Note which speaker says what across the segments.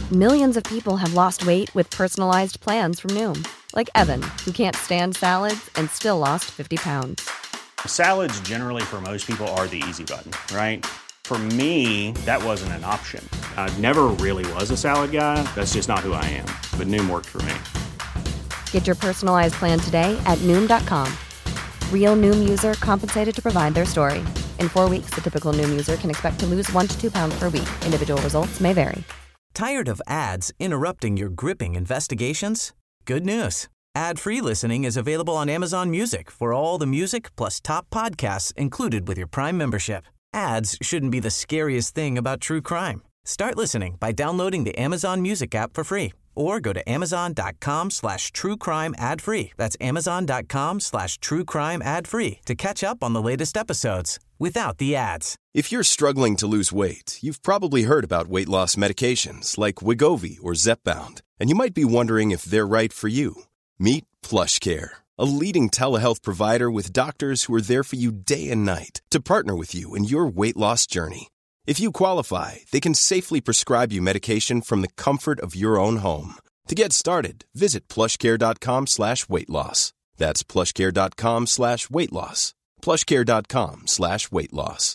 Speaker 1: Millions of people have lost weight with personalized plans from Noom. Like Evan, who can't stand salads and still lost 50 pounds.
Speaker 2: Salads generally for most people are the easy button, right? For me, that wasn't an option. I never really was a salad guy. That's just not who I am. But Noom worked for me.
Speaker 1: Get your personalized plan today at Noom.com. Real Noom user compensated to provide their story. In 4 weeks, the typical Noom user can expect to lose 1 to 2 pounds per week. Individual results may vary.
Speaker 3: Tired of ads interrupting your gripping investigations? Good news. Ad-free listening is available on Amazon Music for all the music plus top podcasts included with your Prime membership. Ads shouldn't be the scariest thing about true crime. Start listening by downloading the Amazon Music app for free or go to amazon.com/truecrime ad-free. That's amazon.com/truecrime ad-free to catch up on the latest episodes without the ads.
Speaker 4: If you're struggling to lose weight, you've probably heard about weight loss medications like Wegovy or Zepbound, and you might be wondering if they're right for you. Meet PlushCare, a leading telehealth provider with doctors who are there for you day and night to partner with you in your weight loss journey. If you qualify, they can safely prescribe you medication from the comfort of your own home. To get started, visit plushcare.com/weightloss. That's plushcare.com/weightloss. plushcare.com/weightloss.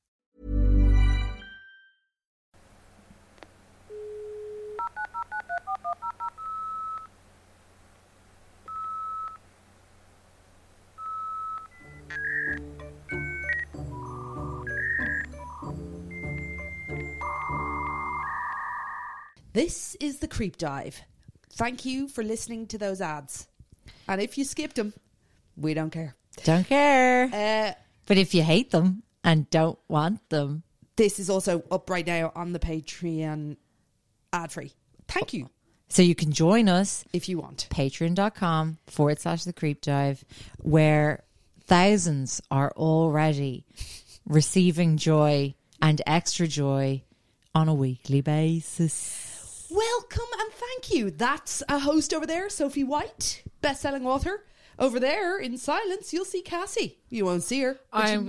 Speaker 5: This is the Creep Dive. Thank you for listening to those ads. And if you skipped them, we don't care.
Speaker 6: Don't care. But if you hate them and don't want them,
Speaker 5: this is also up right now on the Patreon ad-free. Thank you.
Speaker 6: So you can join us
Speaker 5: if you want.
Speaker 6: Patreon.com/The Creep Dive, where thousands are already receiving joy and extra joy on a weekly basis.
Speaker 5: Welcome and thank you. That's a host over there, Sophie White, best-selling author. Over there, in silence, you'll see Cassie. You won't see her.
Speaker 7: I'm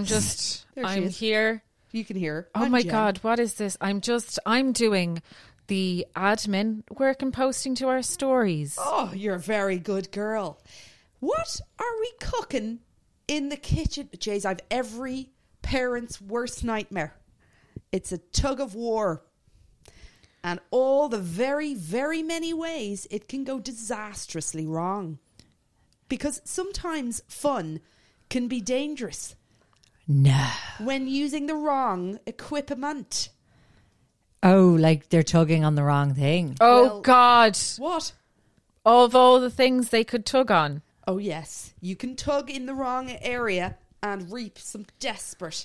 Speaker 7: here.
Speaker 5: You can hear her.
Speaker 7: Oh my God, what is this? I'm doing the admin work and posting to our stories.
Speaker 5: Oh, you're a very good girl. What are we cooking in the kitchen? Jays, I've every parent's worst nightmare. It's a tug of war. And all the very, very many ways it can go disastrously wrong. Because sometimes fun can be dangerous.
Speaker 6: No.
Speaker 5: When using the wrong equipment.
Speaker 6: Oh, like they're tugging on the wrong thing.
Speaker 7: Oh, well, God.
Speaker 5: What?
Speaker 7: Of all the things they could tug on.
Speaker 5: Oh, yes. You can tug in the wrong area and reap some desperate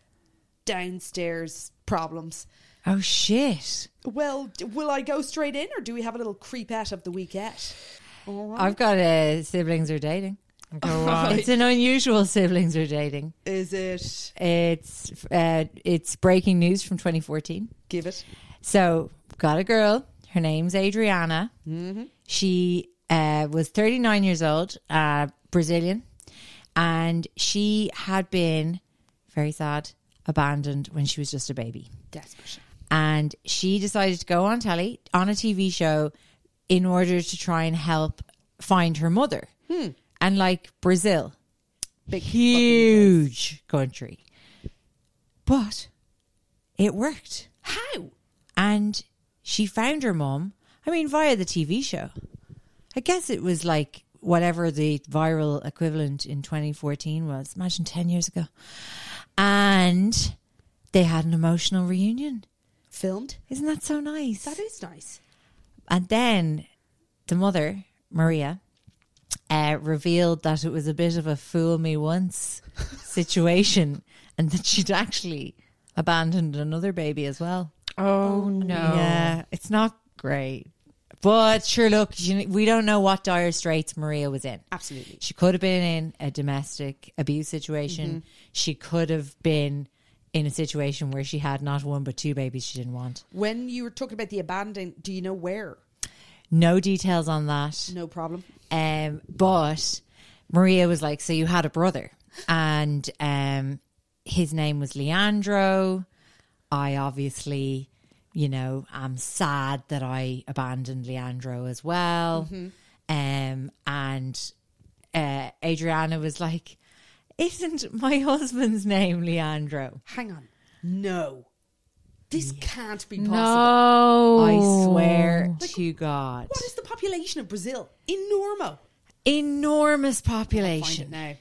Speaker 5: downstairs problems.
Speaker 6: Oh, shit.
Speaker 5: Well, will I go straight in or do we have a little creepette of the weekette?
Speaker 6: Right. I've got siblings are dating. It's an unusual siblings are dating.
Speaker 5: Is it?
Speaker 6: It's breaking news from 2014.
Speaker 5: Give it.
Speaker 6: So, got a girl. Her name's Adriana.
Speaker 5: Mm-hmm.
Speaker 6: She was 39 years old, Brazilian, and she had been, very sad, abandoned when she was just a baby.
Speaker 5: Desperate.
Speaker 6: And she decided to go on telly, on a TV show, in order to try and help find her mother. And like Brazil,
Speaker 5: big
Speaker 6: huge country. But it worked.
Speaker 5: How?
Speaker 6: And she found her mum, via the TV show. I guess it was like whatever the viral equivalent in 2014 was. Imagine 10 years ago. And they had an emotional reunion.
Speaker 5: Filmed.
Speaker 6: Isn't that so nice?
Speaker 5: That is nice.
Speaker 6: And then the mother, Maria, revealed that it was a bit of a fool me once situation and that she'd actually abandoned another baby as well.
Speaker 7: Oh, no.
Speaker 6: Yeah, it's not great. But sure, look, we don't know what dire straits Maria was in.
Speaker 5: Absolutely.
Speaker 6: She could have been in a domestic abuse situation. Mm-hmm. She could have been in a situation where she had not one but two babies she didn't want.
Speaker 5: When you were talking about the abandoning, do you know where?
Speaker 6: No details on that.
Speaker 5: No problem.
Speaker 6: But Maria was like, so you had a brother and his name was Leandro. I obviously you know, I'm sad that I abandoned Leandro as well. And Adriana was like, isn't my husband's name Leandro?
Speaker 5: Hang on. No. This can't be possible.
Speaker 7: No.
Speaker 6: I swear to God.
Speaker 5: What is the population of Brazil? Enormo.
Speaker 6: Enormous
Speaker 5: Find
Speaker 6: population.
Speaker 5: it now.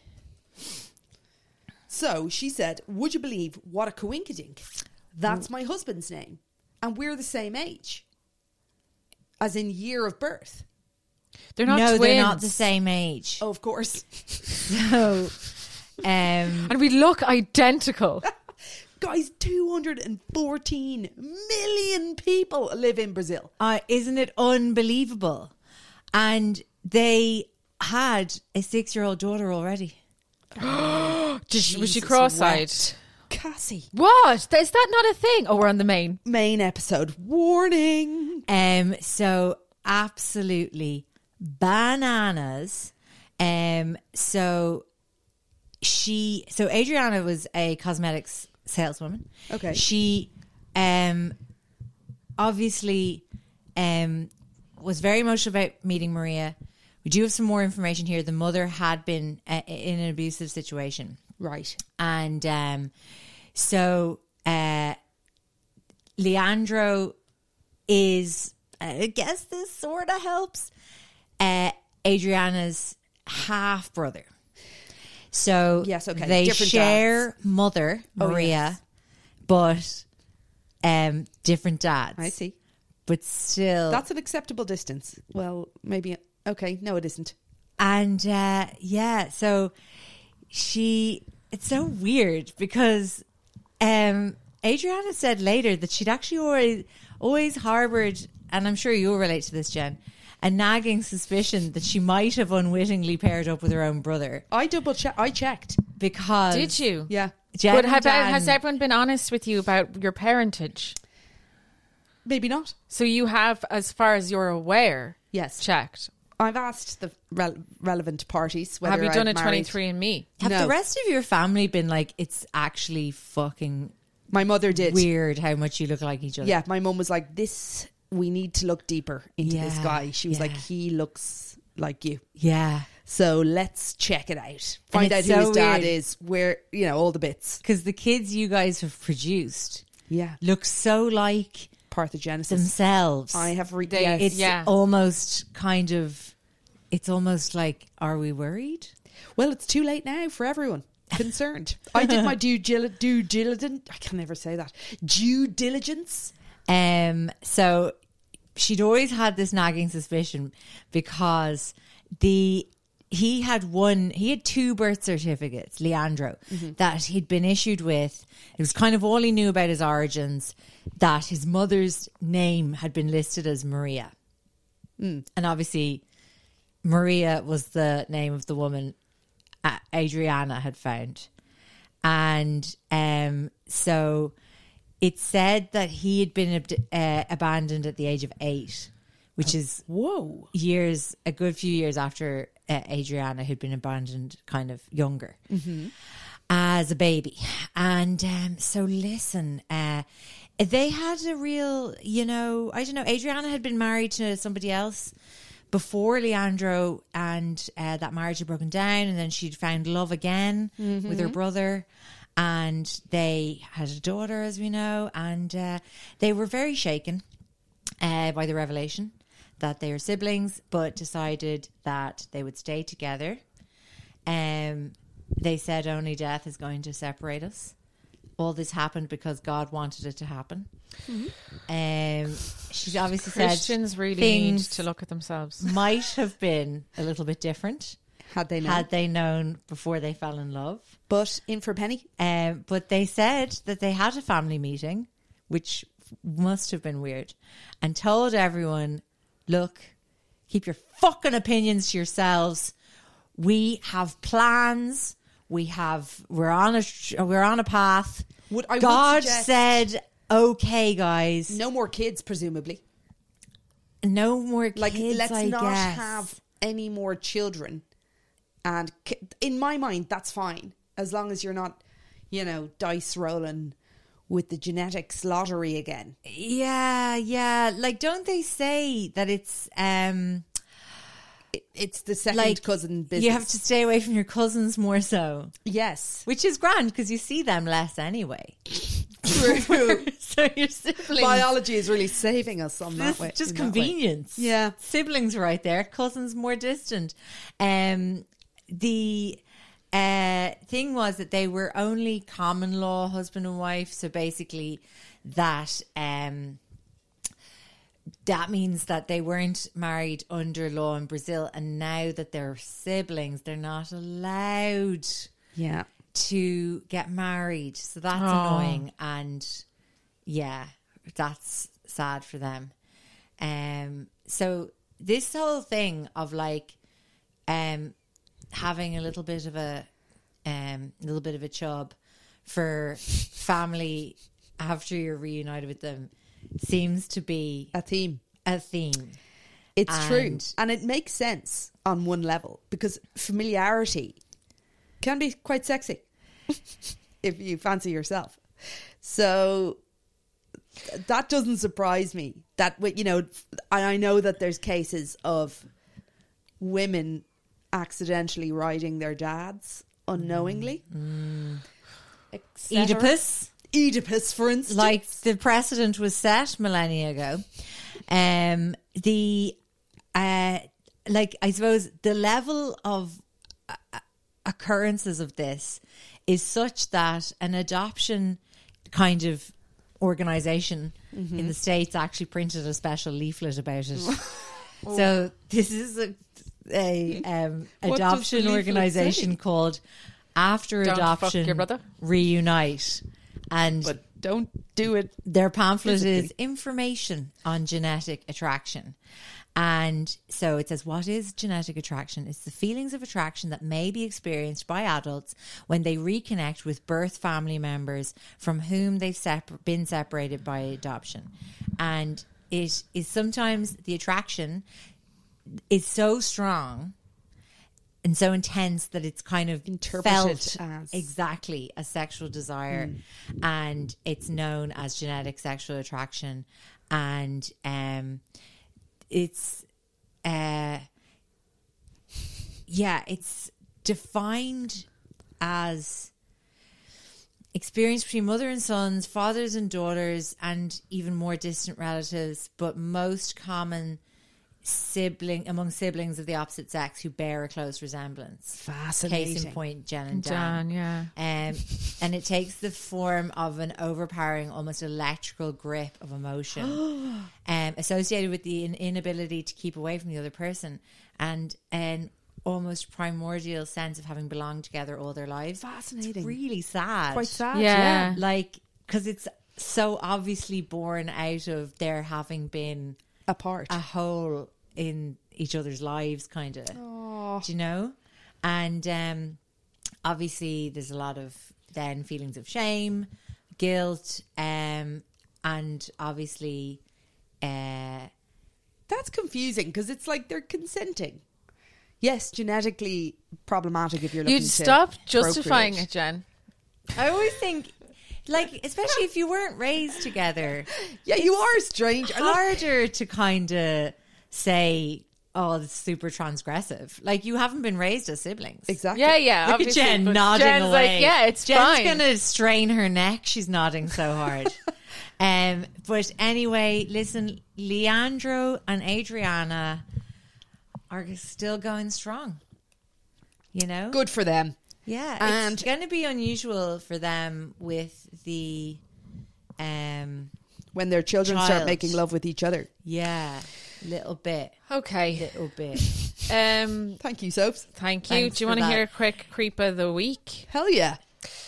Speaker 5: So she said, would you believe what a coinkydink? That's my husband's name. And we're the same age. As in year of birth.
Speaker 7: They're not
Speaker 6: No,
Speaker 7: twins.
Speaker 6: they're not the same age.
Speaker 5: Oh, of course.
Speaker 6: So,
Speaker 7: And we look identical.
Speaker 5: Guys, 214 million people live in Brazil.
Speaker 6: isn't it unbelievable? And they had a 6-year-old daughter already.
Speaker 7: Was she
Speaker 5: Jesus
Speaker 7: cross-eyed?
Speaker 5: wept. Cassie.
Speaker 7: What? Is that not a thing? Oh, we're on the main.
Speaker 5: Main episode. Warning.
Speaker 6: So absolutely bananas. So Adriana was a cosmetics saleswoman.
Speaker 5: Okay.
Speaker 6: She obviously was very emotional about meeting Maria. We do have some more information here. The mother had been in an abusive situation.
Speaker 5: Right.
Speaker 6: And so Leandro is, I guess this sort of helps, Adriana's half brother. So
Speaker 5: Yes, okay.
Speaker 6: they
Speaker 5: Different
Speaker 6: share
Speaker 5: dads.
Speaker 6: mother,
Speaker 5: Oh,
Speaker 6: Maria, but different dads.
Speaker 5: I see.
Speaker 6: But still.
Speaker 5: That's an acceptable distance. Well, maybe. Okay. No, it isn't.
Speaker 6: And so it's so weird because Adriana said later that she'd actually always harboured, and I'm sure you'll relate to this, Jen, a nagging suspicion that she might have unwittingly paired up with her own brother.
Speaker 5: I checked.
Speaker 6: Because
Speaker 7: Did you?
Speaker 5: Yeah.
Speaker 6: Jen
Speaker 7: But
Speaker 6: and Dan-
Speaker 7: has everyone been honest with you about your parentage?
Speaker 5: Maybe not.
Speaker 7: So you have, as far as you're aware,
Speaker 5: Yes.
Speaker 7: checked.
Speaker 5: I've asked the relevant parties whether
Speaker 7: Have you done
Speaker 5: I've
Speaker 7: a
Speaker 5: married.
Speaker 7: 23andMe?
Speaker 6: have
Speaker 5: No.
Speaker 6: the rest of your family been like, it's actually fucking
Speaker 5: My mother did.
Speaker 6: weird how much you look like each other?
Speaker 5: Yeah, my mum was like, "This, we need to look deeper into this
Speaker 6: Yeah,
Speaker 5: guy." She was
Speaker 6: yeah.
Speaker 5: like, "He looks like you."
Speaker 6: Yeah.
Speaker 5: So let's check it out. Find out
Speaker 6: it's
Speaker 5: who
Speaker 6: so
Speaker 5: his dad
Speaker 6: weird.
Speaker 5: is, where, all the bits.
Speaker 6: Because the kids you guys have produced
Speaker 5: Yeah.
Speaker 6: look so like
Speaker 5: Parthenogenesis.
Speaker 6: themselves.
Speaker 5: I have read.
Speaker 7: They-
Speaker 5: Yes.
Speaker 6: It's
Speaker 7: Yeah.
Speaker 6: almost kind of, it's almost like, are we worried?
Speaker 5: Well, it's too late now for everyone concerned. I did my due diligence. I can never say that. Due diligence.
Speaker 6: So she'd always had this nagging suspicion because he had 2 birth certificates, Leandro, that he'd been issued with. It was kind of all he knew about his origins, that his mother's name had been listed as Maria. And obviously Maria was the name of the woman Adriana had found. And so it said that he had been abandoned at the age of 8, which is
Speaker 5: Whoa.
Speaker 6: a good few years after Adriana had been abandoned, kind of younger, as a baby. And so listen, they had a real, I don't know, Adriana had been married to somebody else before Leandro, and that marriage had broken down, and then she'd found love again with her brother, and they had a daughter, as we know, and they were very shaken by the revelation that they are siblings, but decided that they would stay together. They said only death is going to separate us. All this happened because God wanted it to happen. She's obviously
Speaker 7: Christians
Speaker 6: said
Speaker 7: really need
Speaker 6: things
Speaker 7: to look at themselves.
Speaker 6: might have been a little bit different
Speaker 5: Had they known.
Speaker 6: had they known before they fell in love.
Speaker 5: But in for a penny.
Speaker 6: But they said that they had a family meeting, which must have been weird, and told everyone, look, keep your fucking opinions to yourselves. We have plans. We're on a path.
Speaker 5: I would
Speaker 6: God
Speaker 5: suggest-
Speaker 6: said, okay, guys,
Speaker 5: No more kids, presumably.
Speaker 6: no more
Speaker 5: Like,
Speaker 6: kids.
Speaker 5: let's
Speaker 6: I
Speaker 5: not
Speaker 6: guess.
Speaker 5: have any more children. And in my mind, that's fine. As long as you're not, dice rolling with the genetics lottery again.
Speaker 6: Yeah. Like, don't they say that it's
Speaker 5: It's the second
Speaker 6: like
Speaker 5: cousin business.
Speaker 6: you have to stay away from your cousins more so,
Speaker 5: Yes.
Speaker 6: which is grand because you see them less anyway.
Speaker 5: True.
Speaker 6: So your siblings,
Speaker 5: Biology is really saving us on that
Speaker 6: this
Speaker 5: way.
Speaker 6: just
Speaker 5: in that way.
Speaker 6: convenience.
Speaker 5: Yeah.
Speaker 6: Siblings right there, cousins more distant. The thing was that they were only common law husband and wife, so basically that that means that they weren't married under law in Brazil, and now that they're siblings, they're not allowed
Speaker 5: Yeah.
Speaker 6: to get married. So that's annoying, and yeah, that's sad for them. So this whole thing of like having a little bit of a chub for family after you're reunited with them seems to be
Speaker 5: A theme.
Speaker 6: And-
Speaker 5: It's true. And it makes sense on one level because familiarity can be quite sexy if you fancy yourself. So that doesn't surprise me. That, you know, I know that there's cases of women accidentally riding their dads unknowingly. etc. Oedipus, for instance.
Speaker 6: Like the precedent was set millennia ago. Like I suppose the level of occurrences of this is such that an adoption kind of organization in the States actually printed a special leaflet about it. So this is a adoption
Speaker 5: leaflet
Speaker 6: organization
Speaker 5: say?
Speaker 6: called After
Speaker 7: Don't fuck
Speaker 6: Adoption
Speaker 7: your brother.
Speaker 6: Reunite. And
Speaker 5: But don't do it.
Speaker 6: their pamphlet is
Speaker 5: physically.
Speaker 6: information on genetic attraction. And so it says, what is genetic attraction? It's the feelings of attraction that may be experienced by adults when they reconnect with birth family members from whom they've been separated by adoption. And it is sometimes the attraction is so strong and so intense that it's kind of
Speaker 5: Interpreted
Speaker 6: felt
Speaker 5: as-
Speaker 6: exactly a sexual desire, and it's known as genetic sexual attraction. And it's it's defined as experience between mother and sons, fathers and daughters, and even more distant relatives, but most common among siblings of the opposite sex who bear a close resemblance.
Speaker 5: Fascinating.
Speaker 6: Case in point, Jen and Dan.
Speaker 7: Dan, yeah.
Speaker 6: And it takes the form of an overpowering, almost electrical grip of emotion associated with the inability to keep away from the other person, and an almost primordial sense of having belonged together all their lives.
Speaker 5: Fascinating.
Speaker 6: It's really sad.
Speaker 5: Quite sad.
Speaker 7: Yeah.
Speaker 6: Like, because it's so obviously born out of their having been
Speaker 5: Apart.
Speaker 6: a hole in each other's lives, kind of. Do you know? And obviously there's a lot of then feelings of shame, guilt, and obviously
Speaker 5: That's confusing because it's like they're consenting. Yes, genetically problematic if you're looking
Speaker 7: You'd
Speaker 5: to
Speaker 7: stop justifying
Speaker 5: procreate.
Speaker 7: it, Jen.
Speaker 6: I always think, like, especially if you weren't raised together,
Speaker 5: Yeah, you are strange. I love-
Speaker 6: harder to kind of say, oh, it's super transgressive. Like, you haven't been raised as siblings.
Speaker 5: Exactly.
Speaker 7: Yeah.
Speaker 6: Look at
Speaker 7: obviously,
Speaker 6: Jen
Speaker 7: but
Speaker 6: nodding
Speaker 7: Jen's
Speaker 6: away.
Speaker 7: like, yeah, it's
Speaker 6: Jen's
Speaker 7: fine.
Speaker 6: going to strain her neck. She's nodding so hard. But anyway, listen, Leandro and Adriana are still going strong. You know?
Speaker 5: Good for them.
Speaker 6: Yeah.
Speaker 5: And-
Speaker 6: It's going to be unusual for them with the...
Speaker 5: When their children start
Speaker 6: Child.
Speaker 5: making love with each other.
Speaker 6: yeah, little bit.
Speaker 7: Okay.
Speaker 6: Little bit.
Speaker 5: Thank you, Soaps.
Speaker 7: Thank you.
Speaker 6: Thanks
Speaker 7: Do you
Speaker 6: for
Speaker 7: want to
Speaker 6: that.
Speaker 7: hear a quick creep of the week?
Speaker 5: Hell yeah.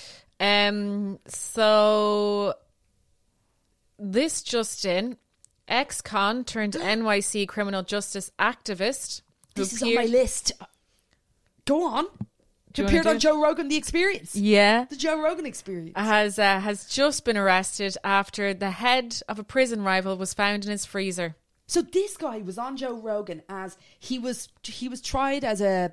Speaker 7: So this just in, ex-con turned NYC criminal justice activist. who
Speaker 5: This is on my
Speaker 7: appeared-
Speaker 5: list. Go on.
Speaker 7: Do you
Speaker 5: Appeared
Speaker 7: wanna
Speaker 5: on
Speaker 7: do
Speaker 5: Joe Rogan, The Experience.
Speaker 7: Yeah.
Speaker 5: The Joe Rogan Experience.
Speaker 7: Has just been arrested after the head of a prison rival was found in his freezer.
Speaker 5: So this guy was on Joe Rogan as he was tried as a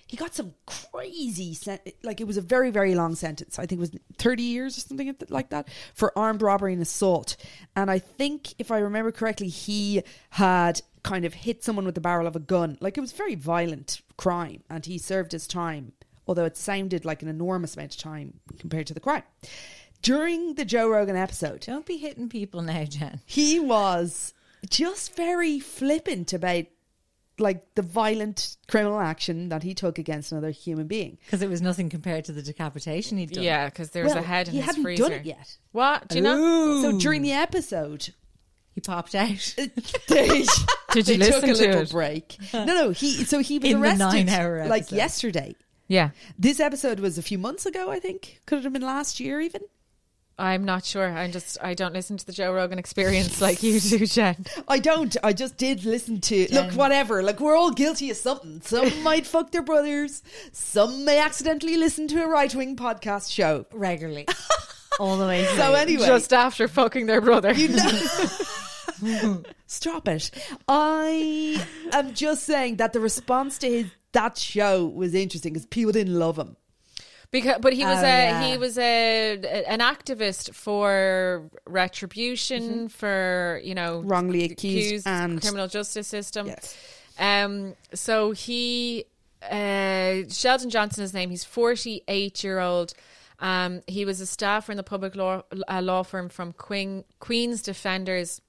Speaker 5: he got some crazy, like it was a very, very long sentence. I think it was 30 years or something like that for armed robbery and assault. And I think, if I remember correctly, he had kind of hit someone with the barrel of a gun. Like, it was a very violent crime, and he served his time, although it sounded like an enormous amount of time compared to the crime. During the Joe Rogan episode,
Speaker 6: Don't be hitting people now, Jen.
Speaker 5: he was just very flippant about like the violent criminal action that he took against another human being.
Speaker 6: Because it was nothing compared to the decapitation he'd done.
Speaker 7: Yeah, because there was a head in
Speaker 5: he
Speaker 7: his
Speaker 5: hadn't
Speaker 7: freezer.
Speaker 5: done it yet.
Speaker 7: What? Do you know?
Speaker 5: So during the episode,
Speaker 6: He popped out.
Speaker 5: they
Speaker 7: Did you
Speaker 5: they took
Speaker 7: listen
Speaker 5: a
Speaker 7: to
Speaker 5: little
Speaker 7: it?
Speaker 5: break. No, he was
Speaker 6: In the
Speaker 5: arrested
Speaker 6: 9-hour
Speaker 5: like
Speaker 6: episode.
Speaker 5: yesterday.
Speaker 7: Yeah.
Speaker 5: This episode was a few months ago, I think. Could it have been last year even?
Speaker 7: I'm not sure. I don't listen to the Joe Rogan Experience like you do, Jen.
Speaker 5: I don't. I just did listen to... Look, whatever. Like, we're all guilty of something. Some might fuck their brothers. Some may accidentally listen to a right-wing podcast show.
Speaker 6: Regularly. All the way through.
Speaker 5: So anyway...
Speaker 7: Just after fucking their brother.
Speaker 5: You know... Stop it. I am just saying that the response to that show was interesting because people didn't love him.
Speaker 7: But he was
Speaker 6: yeah.
Speaker 7: an activist for retribution, for, you know,
Speaker 5: Wrongly accused and...
Speaker 7: criminal justice system.
Speaker 5: Yes.
Speaker 7: So he, Sheldon Johnson, his name. He's 48-year-old. He was a staffer in the public law firm from Queen's Defenders.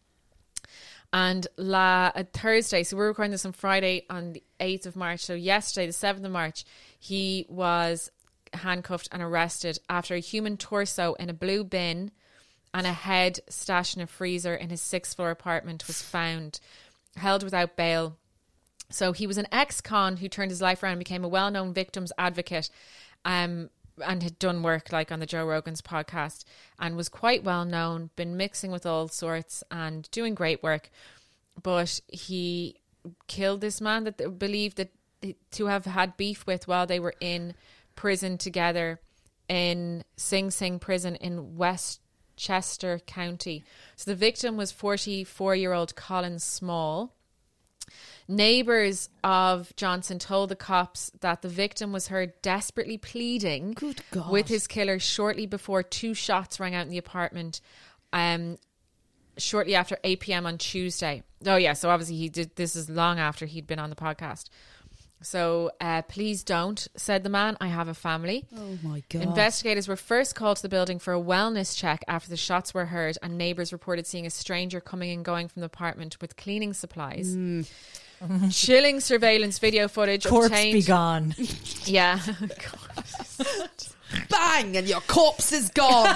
Speaker 7: And Thursday, so we're recording this on Friday on the 8th of March. So yesterday, the 7th of March, he was handcuffed and arrested after a human torso in a blue bin and a head stashed in a freezer in his 6th-floor apartment was found, held without bail. So he was an ex-con who turned his life around and became a well-known victims advocate, and had done work like on the Joe Rogan's podcast, and was quite well known, been mixing with all sorts and doing great work. But he killed this man that they believed that to have had beef with while they were in prison together in Sing Sing prison in Westchester County. So the victim was 44-year-old Colin Small. Neighbours of Johnson told the cops that the victim was heard desperately pleading
Speaker 5: Good God.
Speaker 7: with his killer shortly before 2 shots rang out in the apartment, shortly after 8 p.m. on Tuesday. Oh yeah, so obviously this is long after he'd been on the podcast. So, please don't, said the man. I have a family.
Speaker 5: Oh my God.
Speaker 7: Investigators were first called to the building for a wellness check after the shots were heard, and neighbours reported seeing a stranger coming and going from the apartment with cleaning supplies. Chilling surveillance video footage
Speaker 6: Corpse
Speaker 7: obtained.
Speaker 6: be gone.
Speaker 7: Yeah.
Speaker 5: Bang! And your corpse is gone.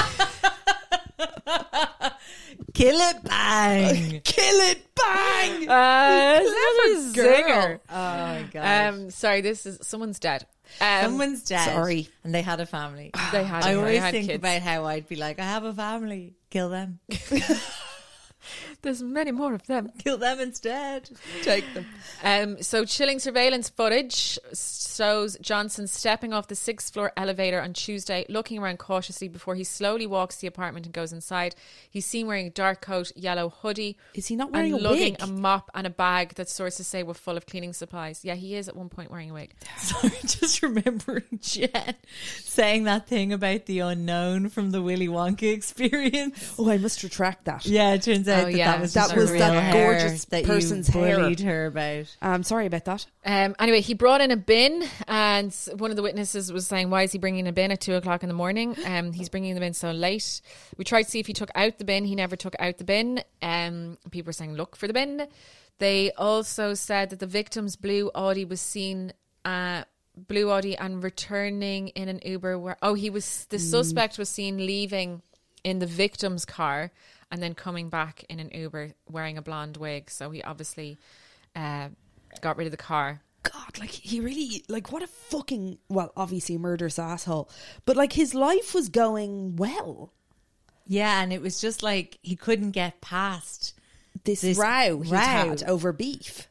Speaker 6: Kill it, bang.
Speaker 5: Kill it, bang!
Speaker 7: Clever
Speaker 5: girl.
Speaker 6: Oh my God.
Speaker 7: Sorry, this is someone's dead.
Speaker 6: Someone's dead.
Speaker 5: sorry.
Speaker 6: And they had a family.
Speaker 7: They had.
Speaker 6: I
Speaker 7: they
Speaker 6: always
Speaker 7: had
Speaker 6: think
Speaker 7: kids.
Speaker 6: about how I'd be like, I have a family. Kill them.
Speaker 7: There's many more of them.
Speaker 6: Kill them instead.
Speaker 5: Take them.
Speaker 7: So chilling surveillance footage shows Johnson stepping off the 6th-floor elevator on Tuesday, looking around cautiously before he slowly walks to the apartment and goes inside. He's seen wearing a dark coat, yellow hoodie.
Speaker 5: Is he not wearing
Speaker 7: and
Speaker 5: a
Speaker 7: lugging
Speaker 5: wig?
Speaker 7: a mop and a bag that sources say were full of cleaning supplies. Yeah, he is at one point wearing a wig.
Speaker 6: Sorry, just remembering Jen saying that thing about the unknown from the Willy Wonka experience.
Speaker 5: Oh, I must retract that.
Speaker 6: Yeah, it turns out
Speaker 7: Oh, yeah.
Speaker 6: that was
Speaker 5: That
Speaker 6: just
Speaker 5: was
Speaker 6: a
Speaker 5: that
Speaker 6: real hair
Speaker 5: gorgeous
Speaker 6: that
Speaker 5: person's
Speaker 6: you
Speaker 5: hair.
Speaker 6: bullied her about.
Speaker 5: I'm sorry about that.
Speaker 7: Anyway, he brought in a bin, and one of the witnesses was saying, why is he bringing a bin at 2 o'clock in the morning? He's bringing the bin so late. We tried to see if he took out the bin. He never took out the bin. People were saying, look for the bin. They also said that the victim's blue Audi was seen, blue Audi, and returning in an Uber where, the suspect was seen leaving in the victim's car and then coming back in an Uber wearing a blonde wig. So he obviously got rid of the car.
Speaker 5: God, like, he really, like, what a fucking, well, obviously a murderous asshole, but like, his life was going well.
Speaker 6: Yeah, and it was just like he couldn't get past
Speaker 5: This
Speaker 6: This
Speaker 5: row he
Speaker 6: row.
Speaker 5: had over beef.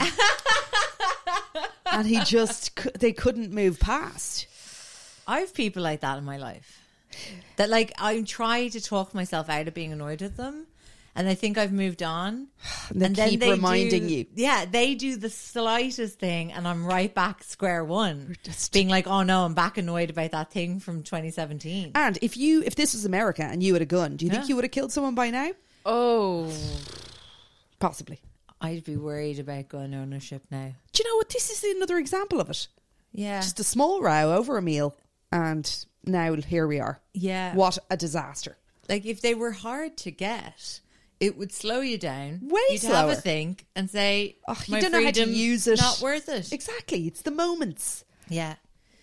Speaker 5: And he just, they couldn't move past.
Speaker 6: I have people like that in my life that, like, I try to talk myself out of being annoyed at them, and they think I've moved on.
Speaker 5: And they keep reminding you.
Speaker 6: Yeah, they do the slightest thing, and I'm right back square one, being like, "Oh no, I'm back annoyed about that thing from 2017."
Speaker 5: And if this was America and you had a gun, do you think you would have killed someone by now?
Speaker 7: Oh,
Speaker 5: Possibly.
Speaker 6: I'd be worried about gun ownership now.
Speaker 5: Do you know what? This is another example of it.
Speaker 6: Yeah,
Speaker 5: Just a small row over a meal, and now here we are.
Speaker 6: yeah.
Speaker 5: What a disaster.
Speaker 6: Like if they were hard to get, it would slow you down.
Speaker 5: Way
Speaker 6: You'd have a
Speaker 5: slower.
Speaker 6: think and say,
Speaker 5: Oh, you
Speaker 6: my
Speaker 5: don't know how to
Speaker 6: freedom,
Speaker 5: use it.
Speaker 6: Not worth it.
Speaker 5: Exactly. It's the moments.
Speaker 6: Yeah.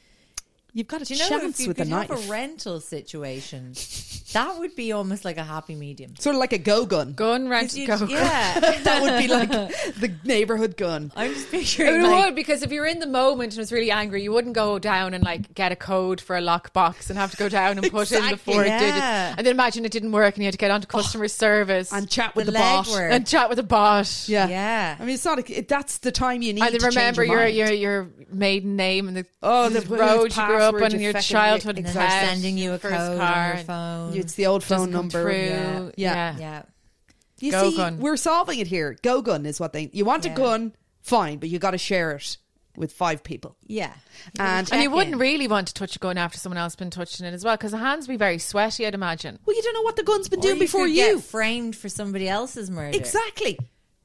Speaker 5: You've got a
Speaker 6: Do you know
Speaker 5: chance
Speaker 6: if you
Speaker 5: with a
Speaker 6: could have
Speaker 5: knife.
Speaker 6: a rental situation, that would be almost like a happy medium.
Speaker 5: Sort of like a go gun.
Speaker 7: gun rent
Speaker 6: You'd-
Speaker 7: go.
Speaker 6: Yeah.
Speaker 5: That would be like the neighborhood gun.
Speaker 6: I'm just
Speaker 7: It
Speaker 6: picturing
Speaker 7: would,
Speaker 6: like,
Speaker 7: because if you're in the moment and was really angry, you wouldn't go down and like get a code for a lockbox and have to go down and put in the
Speaker 5: Exactly.
Speaker 7: 4
Speaker 6: Yeah.
Speaker 7: digits. And then imagine it didn't work and you had to get onto customer service
Speaker 5: And chat with
Speaker 6: The
Speaker 5: the bot.
Speaker 6: legwork.
Speaker 7: and chat with a bot.
Speaker 5: Yeah.
Speaker 6: Yeah.
Speaker 5: I mean, it's not. That's the time you need
Speaker 7: And
Speaker 5: to
Speaker 7: then remember
Speaker 5: change your mind.
Speaker 7: your maiden name and the
Speaker 5: the
Speaker 7: road you grew up
Speaker 5: password,
Speaker 7: on
Speaker 5: your
Speaker 7: and your
Speaker 5: fucking-
Speaker 7: childhood
Speaker 6: and then
Speaker 5: Exactly.
Speaker 6: they're
Speaker 7: pet,
Speaker 6: sending you a
Speaker 7: first
Speaker 6: code
Speaker 7: car,
Speaker 6: on your
Speaker 7: and
Speaker 6: phone.
Speaker 5: It's the old phone
Speaker 7: doesn't come
Speaker 5: number.
Speaker 7: through.
Speaker 5: Yeah.
Speaker 6: Yeah.
Speaker 5: You
Speaker 7: Go
Speaker 5: see,
Speaker 7: gun.
Speaker 5: we're solving it here. Go gun is what you want a
Speaker 6: Yeah.
Speaker 5: gun, fine, but you got to share it with 5 people.
Speaker 6: Yeah.
Speaker 5: And
Speaker 7: And you
Speaker 6: Check
Speaker 7: wouldn't
Speaker 6: in.
Speaker 7: really want to touch a gun after someone else been touching it as well, because the hands would be very sweaty, I'd imagine.
Speaker 5: well, you don't know what the gun's been
Speaker 6: Or
Speaker 5: doing before
Speaker 6: could
Speaker 5: you.
Speaker 6: get framed for somebody else's murder.
Speaker 5: Exactly.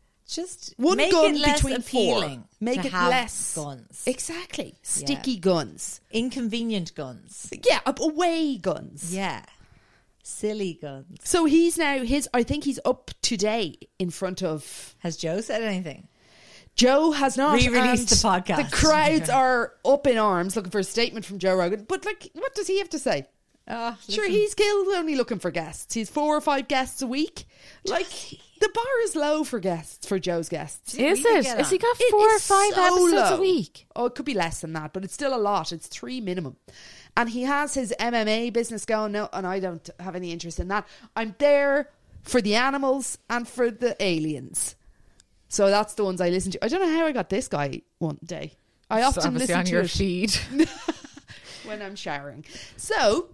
Speaker 6: Just
Speaker 5: One
Speaker 6: make
Speaker 5: gun
Speaker 6: it less
Speaker 5: between
Speaker 6: appealing
Speaker 5: 4. Make
Speaker 6: to
Speaker 5: it
Speaker 6: have
Speaker 5: less
Speaker 6: guns.
Speaker 5: Exactly. Sticky guns.
Speaker 6: Inconvenient guns.
Speaker 5: Yeah, away guns.
Speaker 6: Yeah. Silly guns.
Speaker 5: So he's now I think he's up today in front of
Speaker 6: Has Joe said anything?
Speaker 5: Joe has not
Speaker 6: Re-released
Speaker 5: and
Speaker 6: the podcast.
Speaker 5: The crowds are up in arms looking for a statement from Joe Rogan. But like, what does he have to say? Sure, he's still only looking for guests. He's 4 or 5 guests a week. Like, the bar is low for guests, for Joe's guests.
Speaker 7: Is
Speaker 6: really
Speaker 7: it?
Speaker 6: get
Speaker 7: Has he
Speaker 6: on?
Speaker 7: got
Speaker 5: It
Speaker 7: 4 or
Speaker 5: is
Speaker 7: 5
Speaker 5: so
Speaker 7: episodes
Speaker 5: low.
Speaker 7: a week?
Speaker 5: Oh, it could be less than that, but it's still a lot. It's 3 minimum. And he has his MMA business going now, and I don't have any interest in that. I'm there for the animals and for the aliens. So that's the ones I listen to. I don't know how I got this guy one day. I
Speaker 7: It's
Speaker 5: often
Speaker 7: obviously
Speaker 5: listen
Speaker 7: on
Speaker 5: to
Speaker 7: your
Speaker 5: it
Speaker 7: feed.
Speaker 5: when I'm showering. So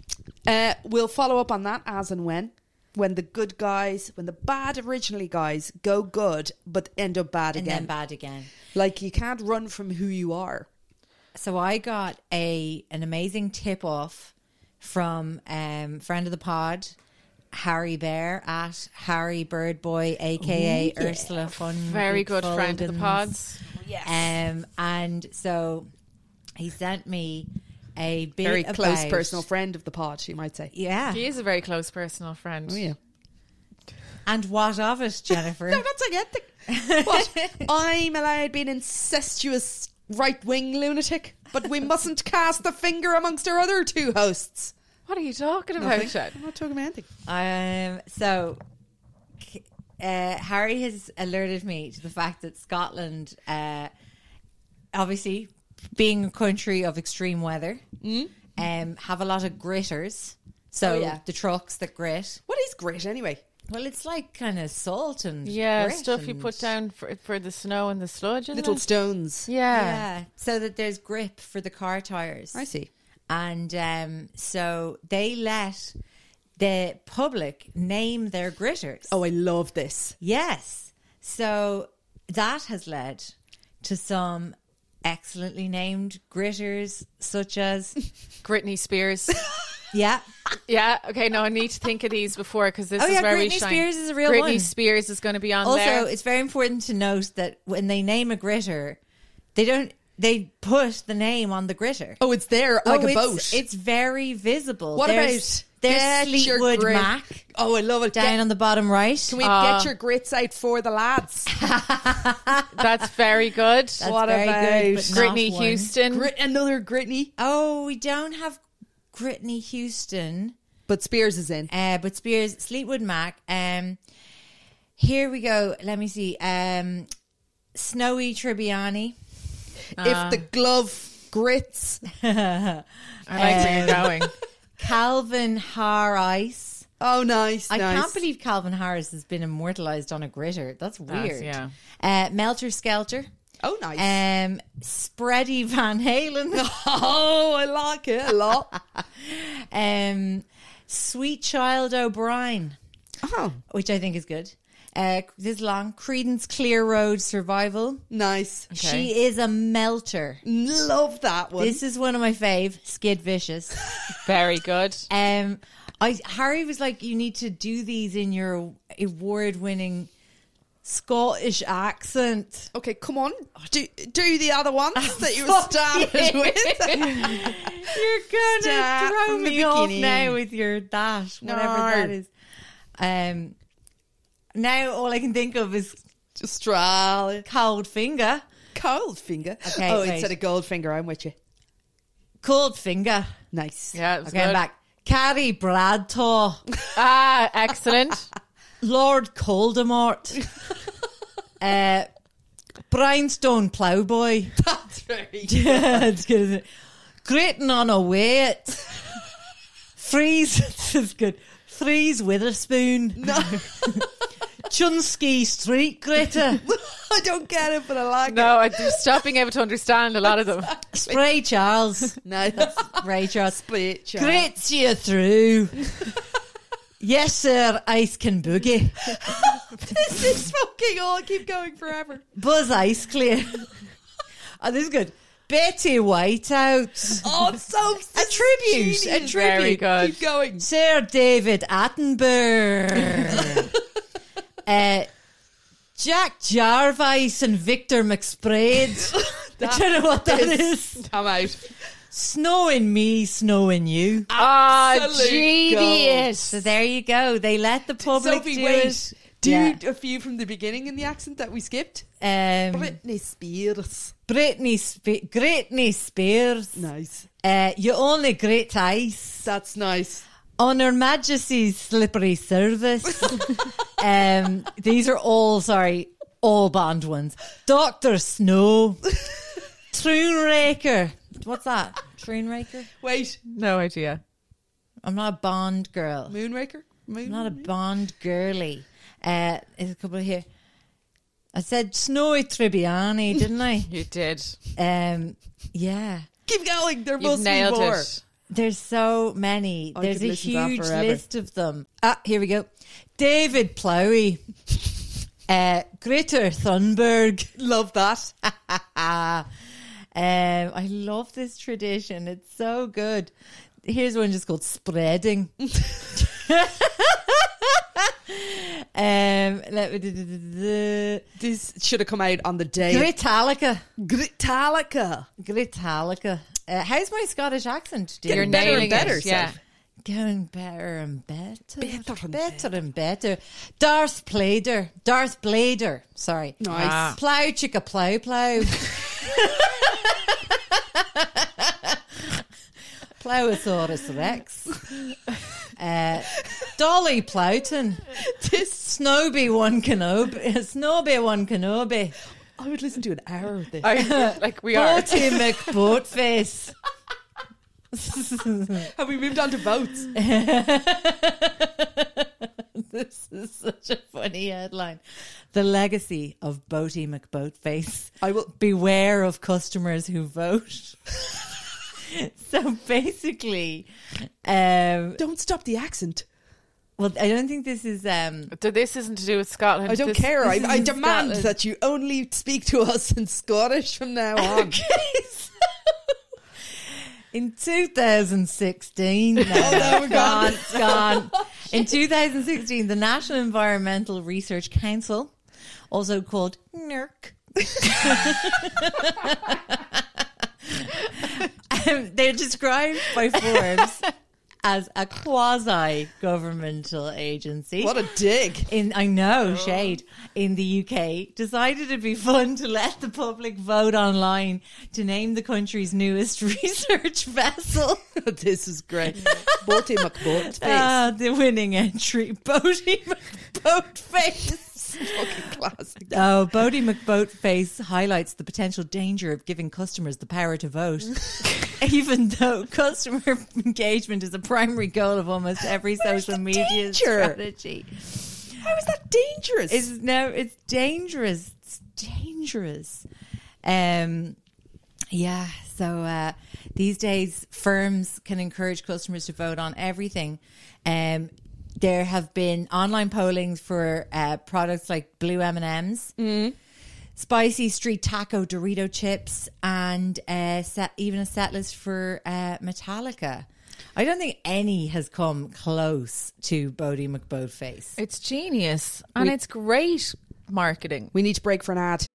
Speaker 5: we'll follow up on that as and when the good guys, when the bad originally guys go good but end up bad
Speaker 6: And
Speaker 5: again.
Speaker 6: then bad again.
Speaker 5: Like, you can't run from who you are.
Speaker 6: So I got an amazing tip off from friend of the pod, Harry Bear at Harry Birdboy, aka Ursula Fun.
Speaker 7: Very good friend of the
Speaker 6: Foldens.
Speaker 7: pods.
Speaker 6: And so he sent me a bit
Speaker 5: Very close
Speaker 6: about-
Speaker 5: personal friend of the pod, you might say.
Speaker 6: Yeah.
Speaker 7: He is a very close personal friend.
Speaker 5: Oh, yeah.
Speaker 6: And what of it, Jennifer?
Speaker 5: No, that's again. What? I'm allowed being incestuous right-wing lunatic, but we mustn't cast the finger amongst our other 2 hosts.
Speaker 7: What are you talking about,
Speaker 5: Nothing.
Speaker 7: Shed?
Speaker 5: I'm not talking about anything.
Speaker 6: So Harry has alerted me to the fact that Scotland, obviously being a country of extreme weather, have a lot of gritters. So
Speaker 5: Oh, yeah.
Speaker 6: the trucks that grit.
Speaker 5: What is grit anyway?
Speaker 6: Well, it's like kind of salt and
Speaker 7: Yeah,
Speaker 6: grit
Speaker 7: stuff you
Speaker 6: and-
Speaker 7: put down for the snow and the sludge. Isn't
Speaker 5: Little
Speaker 7: it?
Speaker 5: stones.
Speaker 7: Yeah.
Speaker 6: so that there's grip for the car tires.
Speaker 5: I see.
Speaker 6: And so they let the public name their gritters.
Speaker 5: Oh, I love this.
Speaker 6: Yes. So that has led to some excellently named gritters, such as,
Speaker 7: Britney Spears.
Speaker 6: yeah,
Speaker 7: Yeah, okay, no, I need to think of these before because this
Speaker 6: Oh,
Speaker 7: is
Speaker 6: yeah,
Speaker 7: where we
Speaker 6: Britney
Speaker 7: shine.
Speaker 6: Spears is a real
Speaker 7: Britney
Speaker 6: one.
Speaker 7: Spears is going to be on
Speaker 6: also,
Speaker 7: there.
Speaker 6: it's very important to note that when they name a gritter, they put the name on the gritter.
Speaker 5: Oh, it's there like a
Speaker 6: it's,
Speaker 5: boat.
Speaker 6: It's very visible.
Speaker 5: What
Speaker 6: There's
Speaker 5: Get your
Speaker 6: Fleetwood
Speaker 5: grit-
Speaker 6: Mac
Speaker 5: Oh, I love it.
Speaker 6: down on the bottom right.
Speaker 5: Can we get your grits out for the lads?
Speaker 7: That's very good.
Speaker 6: That's
Speaker 5: What
Speaker 6: very
Speaker 5: about
Speaker 6: good, but not
Speaker 7: Britney
Speaker 6: one.
Speaker 7: Houston.
Speaker 5: Another Gritney.
Speaker 6: Oh, we don't have Britney Houston.
Speaker 5: But Spears is in.
Speaker 6: But Spears, Fleetwood Mac. Here we go. Let me see. Snowy Tribbiani.
Speaker 5: If the glove grits.
Speaker 7: I like where you're going.
Speaker 6: Calvin Harris.
Speaker 5: Oh, nice.
Speaker 6: I
Speaker 5: nice.
Speaker 6: can't believe Calvin Harris has been immortalised on a gritter. That's weird.
Speaker 7: yeah.
Speaker 6: Melter Skelter.
Speaker 5: Oh, nice.
Speaker 6: Spready Van Halen.
Speaker 5: Oh, I like it a lot.
Speaker 6: Sweet Child O'Brien. which I think is good. This is long. Credence Clear Road Survival.
Speaker 5: Nice.
Speaker 6: She is a melter.
Speaker 5: Love that one.
Speaker 6: This is one of my fave. Skid Vicious.
Speaker 7: Very good.
Speaker 6: Harry was like, you need to do these in your award-winning Scottish accent.
Speaker 5: Okay, come on. Do the other ones that you were started with.
Speaker 6: You're going to
Speaker 5: Start
Speaker 6: throw
Speaker 5: from the
Speaker 6: me off
Speaker 5: beginning.
Speaker 6: now with your dash, whatever that is. Now all I can think of is
Speaker 5: Australia.
Speaker 6: cold finger.
Speaker 5: Cold finger.
Speaker 6: Okay,
Speaker 5: oh,
Speaker 6: wait.
Speaker 5: instead of gold finger, I'm with you.
Speaker 6: Cold finger.
Speaker 5: Nice.
Speaker 7: Yeah, it was
Speaker 6: Okay, I'm
Speaker 7: good.
Speaker 6: back. Carrie Bradtaw.
Speaker 7: Ah, excellent.
Speaker 6: Lord Coldemort. Brinestone Ploughboy.
Speaker 5: That's very
Speaker 6: Yeah, it's good, isn't it? Grating on a weight. Freeze. This is good. Freeze Witherspoon.
Speaker 5: No,
Speaker 6: Chunsky Street Grater.
Speaker 5: I don't get it, but I like it.
Speaker 7: No, I just stopped being able to understand a lot of them.
Speaker 6: Spray Charles.
Speaker 5: No, that's
Speaker 6: Spray Charles.
Speaker 5: split.
Speaker 6: Grits you through. Yes, sir. Ice can boogie.
Speaker 5: This is fucking all. Keep going forever.
Speaker 6: Buzz Ice Clear. Oh, this is good. Betty Whiteout.
Speaker 5: Oh, it's so
Speaker 6: A tribute. A
Speaker 5: genius.
Speaker 7: Very
Speaker 6: tribute.
Speaker 7: good.
Speaker 5: Keep going.
Speaker 6: Sir David Attenborough. Jack Jarvis and Victor McSprade. I don't know what that is.
Speaker 5: Come out.
Speaker 6: Snowing me, snowing you.
Speaker 7: Ah,
Speaker 5: Absolute
Speaker 7: genius.
Speaker 6: So there you go. They let the public
Speaker 5: Sophie,
Speaker 6: do
Speaker 5: wait.
Speaker 6: it.
Speaker 5: Do
Speaker 6: Yeah.
Speaker 5: a few from the beginning in the accent that we skipped.
Speaker 6: Britney
Speaker 5: Britney Spears.
Speaker 6: Spears.
Speaker 5: Nice.
Speaker 6: You only great ice.
Speaker 5: That's nice.
Speaker 6: On Her Majesty's slippery service. These are all band ones. Dr. Snow. Troonraker. What's that? Troonraker?
Speaker 5: Wait.
Speaker 7: No idea.
Speaker 6: I'm not a Bond girl.
Speaker 5: Moonraker?
Speaker 6: I'm not a Bond girly. There's a couple here. I said Snowy Tribbiani, didn't I?
Speaker 7: You did.
Speaker 6: Yeah.
Speaker 5: Keep going. There
Speaker 7: You've
Speaker 5: must be
Speaker 7: nailed
Speaker 5: more.
Speaker 7: it.
Speaker 6: There's so many.
Speaker 5: I
Speaker 6: There's
Speaker 5: could
Speaker 6: a
Speaker 5: listen to that
Speaker 6: huge
Speaker 5: forever.
Speaker 6: list of them. Here we go. David Plowie. Greta Thunberg.
Speaker 5: Love that.
Speaker 6: I love this tradition. It's so good. Here's one just called spreading.
Speaker 5: This should have come out on the day.
Speaker 6: Gritalica.
Speaker 5: Gritalica.
Speaker 6: Gritalica. How's my Scottish accent? dear?
Speaker 7: You're
Speaker 5: better and
Speaker 7: nailing
Speaker 5: better,
Speaker 7: it. Yeah.
Speaker 5: Soph.
Speaker 6: Going better and better.
Speaker 5: Better and
Speaker 6: better. Darth Blader. Sorry.
Speaker 5: Nice.
Speaker 6: Plow chicka plow plow. Plowsaurus Rex. Dolly Plowton. Snowby one Kenobi.
Speaker 5: I would listen to an hour of this.
Speaker 7: Like we are.
Speaker 6: Boaty McBoatface.
Speaker 5: Have we moved on to votes?
Speaker 6: This is such a funny headline. The legacy of Boaty McBoatface.
Speaker 5: I will.
Speaker 6: Beware of customers who vote. So basically,
Speaker 5: Don't stop the accent.
Speaker 6: well, I don't think this is.
Speaker 7: This isn't to do with Scotland.
Speaker 5: I don't
Speaker 7: This-
Speaker 5: care.
Speaker 7: this
Speaker 5: I
Speaker 7: is
Speaker 5: demand
Speaker 7: Scotland.
Speaker 5: that you only speak to us in Scottish from now on.
Speaker 6: Okay, so in 2016,
Speaker 5: no, we're gone.
Speaker 6: it's gone. In 2016, the National Environmental Research Council, also called NERC, they're described by Forbes as a quasi-governmental agency.
Speaker 5: What a dig.
Speaker 6: I know, shade. In the UK, decided it'd be fun to let the public vote online to name the country's newest research vessel.
Speaker 5: This is great. Boaty McBoatface.
Speaker 6: The winning entry, Boaty McBoatface.
Speaker 5: Fucking classic.
Speaker 6: Oh, Boaty McBoatface highlights the potential danger of giving customers the power to vote. Even though customer engagement is a primary goal of almost every social media
Speaker 5: danger?
Speaker 6: strategy.
Speaker 5: How is that dangerous?
Speaker 6: It's dangerous. It's dangerous. Yeah. So these days, firms can encourage customers to vote on everything. There have been online pollings for products like blue M&Ms, spicy street taco Dorito chips, and even a set list for Metallica. I don't think any has come close to Bodie McBoatface.
Speaker 7: It's genius. And it's great marketing.
Speaker 5: We need to break for an ad.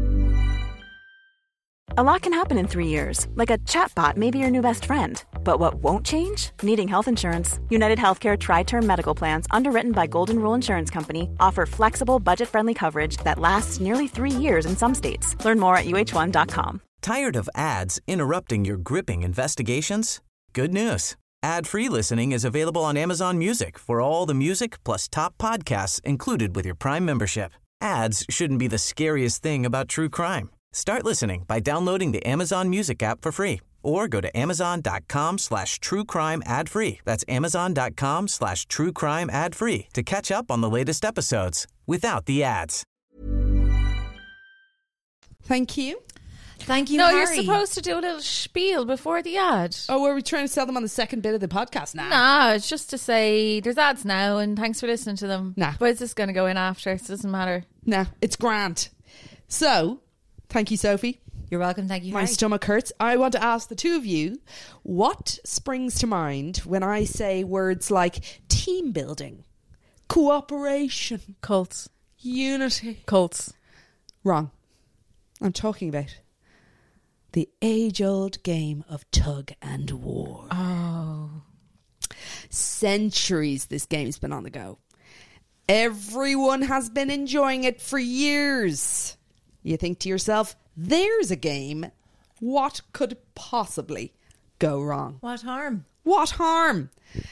Speaker 8: A lot can happen in 3 years, like a chatbot may be your new best friend. But what won't change? Needing health insurance. United Healthcare Tri-Term Medical Plans, underwritten by Golden Rule Insurance Company, offer flexible, budget-friendly coverage that lasts nearly 3 years in some states. Learn more at uh1.com.
Speaker 3: Tired of ads interrupting your gripping investigations? Good news. Ad-free listening is available on Amazon Music for all the music plus top podcasts included with your Prime membership. Ads shouldn't be the scariest thing about true crime. Start listening by downloading the Amazon Music app for free or go to amazon.com/truecrime ad-free. That's amazon.com/truecrime ad-free to catch up on the latest episodes without the ads.
Speaker 5: Thank you.
Speaker 6: Thank you,
Speaker 7: No,
Speaker 6: Harry.
Speaker 7: you're supposed to do a little spiel before the ad.
Speaker 5: Oh, were we trying to sell them on the second bit of the podcast now?
Speaker 7: Nah, it's just to say there's ads now and thanks for listening to them.
Speaker 5: Nah.
Speaker 7: But it's just going to go in after, so it doesn't matter.
Speaker 5: Nah, it's grand. So, thank you, Sophie.
Speaker 6: You're welcome. Thank you,
Speaker 5: My
Speaker 6: Harry.
Speaker 5: stomach hurts. I want to ask the two of you, what springs to mind when I say words like team building, cooperation,
Speaker 7: Cults.
Speaker 5: unity?
Speaker 7: Cults.
Speaker 5: Wrong. I'm talking about the age-old game of tug and war.
Speaker 7: Oh.
Speaker 5: Centuries this game's been on the go. Everyone has been enjoying it for years. You think to yourself, there's a game. What could possibly go wrong?
Speaker 6: What harm?
Speaker 5: What harm?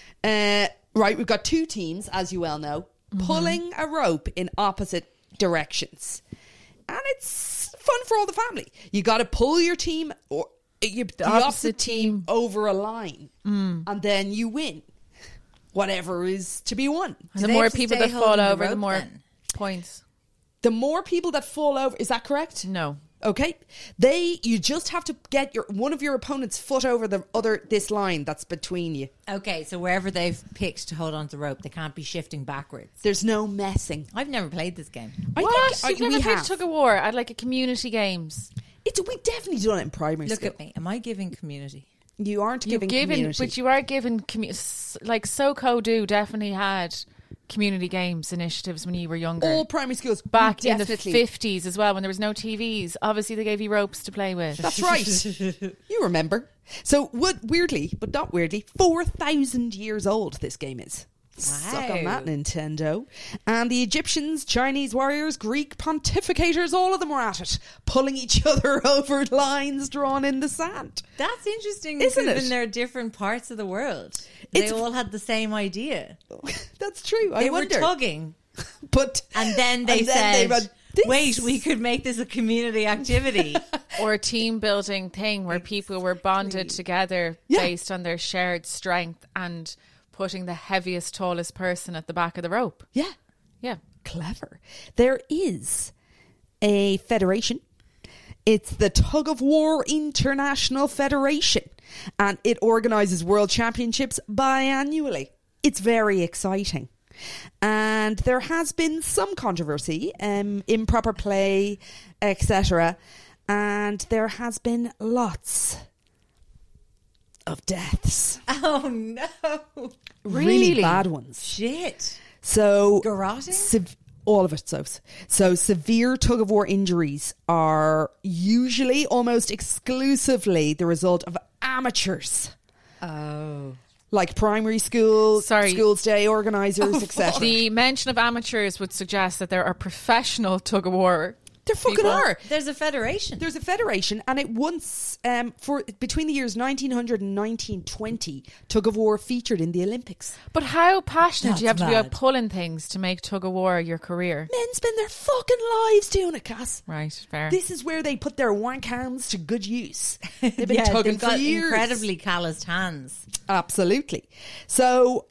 Speaker 5: Right, we've got two teams, as you well know, pulling a rope in opposite directions. And it's fun for all the family. You got to pull your team or the opposite team over a line. And then you win. Whatever is to be won.
Speaker 7: And the
Speaker 6: they
Speaker 7: more
Speaker 6: have to
Speaker 7: people
Speaker 6: stay
Speaker 7: that fall
Speaker 6: holding the
Speaker 7: over, the
Speaker 6: rope
Speaker 7: more
Speaker 6: then?
Speaker 7: points.
Speaker 5: The more people that fall over, is that correct?
Speaker 7: No.
Speaker 5: Okay. You just have to get one of your opponent's foot over this line that's between you.
Speaker 6: Okay, so wherever they've picked to hold on to the rope, they can't be shifting backwards.
Speaker 5: There's no messing.
Speaker 6: I've never played this game.
Speaker 7: What?
Speaker 5: I
Speaker 7: You've
Speaker 5: think
Speaker 7: never
Speaker 5: we
Speaker 7: played
Speaker 5: have.
Speaker 7: Tug of War at like a community games.
Speaker 5: We've definitely done it in primary
Speaker 6: Look
Speaker 5: school.
Speaker 6: at me. Am I giving community?
Speaker 5: You aren't giving community.
Speaker 7: But you are giving like SoCo do definitely had community games initiatives when you were younger.
Speaker 5: All primary schools.
Speaker 7: Back in the
Speaker 5: definitely.
Speaker 7: 50s as well, when there was no TVs. Obviously, they gave you ropes to play with.
Speaker 5: That's right. You remember. So, weirdly, but not weirdly, 4,000 years old this game is. Suck on that, Nintendo. And the Egyptians, Chinese warriors, Greek pontificators, all of them were at it, pulling each other over lines drawn in the sand.
Speaker 6: That's interesting,
Speaker 5: Isn't it?
Speaker 6: given they're different parts of the world. They all had the same idea.
Speaker 5: That's true.
Speaker 6: They
Speaker 5: I
Speaker 6: were
Speaker 5: wonder.
Speaker 6: tugging.
Speaker 5: But
Speaker 6: And then they
Speaker 5: and then
Speaker 6: said,
Speaker 5: they went, "This-"
Speaker 6: wait, we could make this a community activity.
Speaker 7: Or a team building thing where people were bonded together
Speaker 5: Yeah.
Speaker 7: based on their shared strength and putting the heaviest, tallest person at the back of the rope.
Speaker 5: Yeah.
Speaker 7: Yeah.
Speaker 5: Clever. There is a federation. It's the Tug of War International Federation, and it organises world championships biannually. It's very exciting. And there has been some controversy, improper play, etc. And there has been lots of deaths.
Speaker 6: Oh, no.
Speaker 5: Really bad ones.
Speaker 6: Shit.
Speaker 5: So
Speaker 6: Garroting?
Speaker 5: all of it. So severe tug of war injuries are usually almost exclusively the result of amateurs.
Speaker 6: Oh.
Speaker 5: Like primary school,
Speaker 7: Sorry.
Speaker 5: schools day organisers, etc.
Speaker 7: The mention of amateurs would suggest that there are professional tug of war.
Speaker 5: There fucking
Speaker 7: people.
Speaker 5: are.
Speaker 6: There's a federation.
Speaker 5: There's a federation, and it once, for between the years 1900 and 1920, tug of war featured in the Olympics.
Speaker 7: But how passionate do you have
Speaker 6: That's
Speaker 7: to be
Speaker 6: mad.
Speaker 7: about pulling things to make tug of war your career?
Speaker 5: Men spend their fucking lives doing it, Cass.
Speaker 7: Right, fair.
Speaker 5: This is where they put their wank hands to good use. They've been
Speaker 6: Yeah,
Speaker 5: tugging
Speaker 6: they've
Speaker 5: for
Speaker 6: got
Speaker 5: years.
Speaker 6: incredibly calloused hands.
Speaker 5: Absolutely. So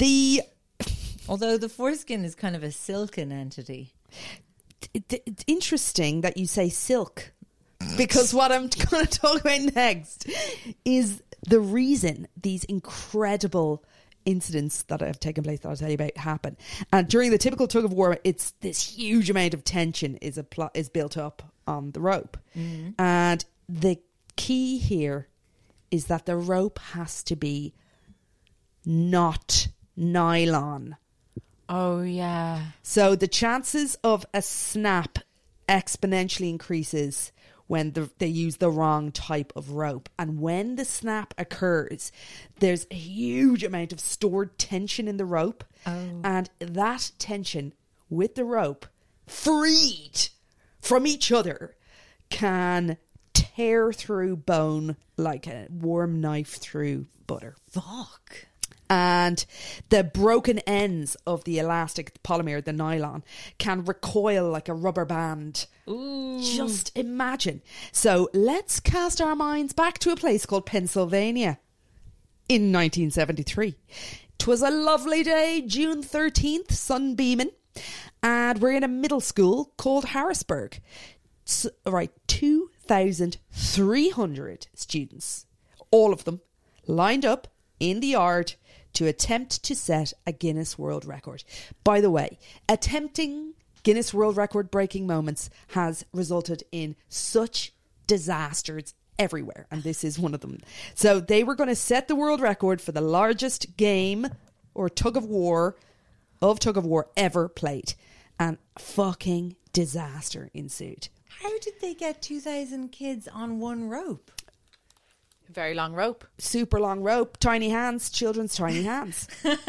Speaker 6: Although the foreskin is kind of a silken entity.
Speaker 5: it's interesting that you say silk, because what I'm going to talk about next is the reason these incredible incidents that have taken place that I'll tell you about happen. And during the typical tug of war, it's this huge amount of tension is built up on the rope. And the key here is that the rope has to be not nylon.
Speaker 7: Oh, yeah.
Speaker 5: So the chances of a snap exponentially increases when they use the wrong type of rope. And when the snap occurs, there's a huge amount of stored tension in the rope. And that tension with the rope, freed from each other, can tear through bone like a warm knife through butter.
Speaker 6: Fuck.
Speaker 5: And the broken ends of the elastic polymer, the nylon, can recoil like a rubber band. Ooh. Just imagine. So let's cast our minds back to a place called Pennsylvania in 1973. 'Twas a lovely day, June 13th, sun beaming. And we're in a middle school called Harrisburg. So, 2,300 students, all of them, lined up in the yard to attempt to set a Guinness World Record. By the way, attempting Guinness World Record breaking moments has resulted in such disasters everywhere, and this is one of them. So they were going to set the world record for the largest game or tug of war ever played, and fucking disaster ensued.
Speaker 6: How did they get 2,000 kids on one rope?
Speaker 7: Very long rope.
Speaker 5: Super long rope, tiny hands, children's tiny hands.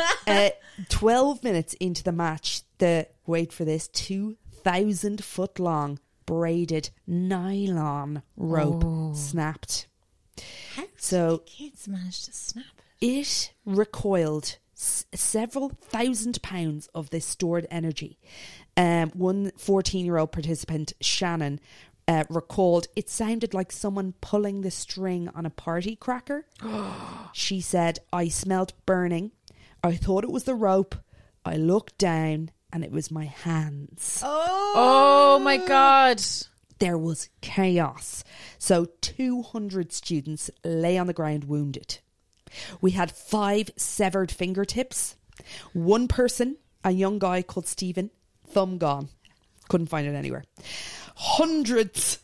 Speaker 5: 12 minutes into the match, wait for this, 2,000 foot long braided nylon rope snapped.
Speaker 6: How
Speaker 5: So
Speaker 6: did the kids manage to snap it?
Speaker 5: it recoiled several thousand pounds of this stored energy. One 14-year-old participant, Shannon, recalled it sounded like someone pulling the string on a party cracker. She said, I smelt burning. I thought it was the rope. I looked down and it was my hands.
Speaker 7: Oh my God.
Speaker 5: There was chaos. So 200 students lay on the ground wounded. We had 5 severed fingertips. One person, a young guy called Stephen, thumb gone. Couldn't find it anywhere. Hundreds.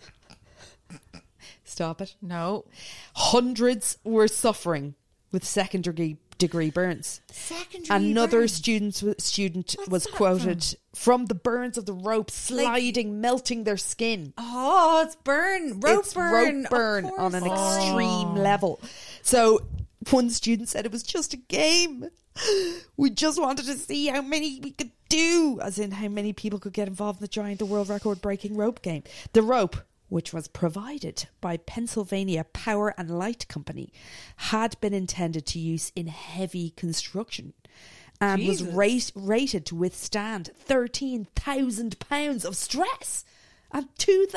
Speaker 5: Stop it.
Speaker 7: No.
Speaker 5: Hundreds were suffering with second degree burns. Another
Speaker 6: burns?
Speaker 5: student was quoted from the burns of the rope sliding, melting their skin.
Speaker 6: Oh, it's burn. Rope burn.
Speaker 5: Rope burn on an extreme level. So one student said it was just a game. We just wanted to see how many we could do, as in how many people could get involved in the world record breaking rope game. The rope, which was provided by Pennsylvania Power and Light Company, had been intended to use in heavy construction and was rated to withstand 13,000 pounds of stress, and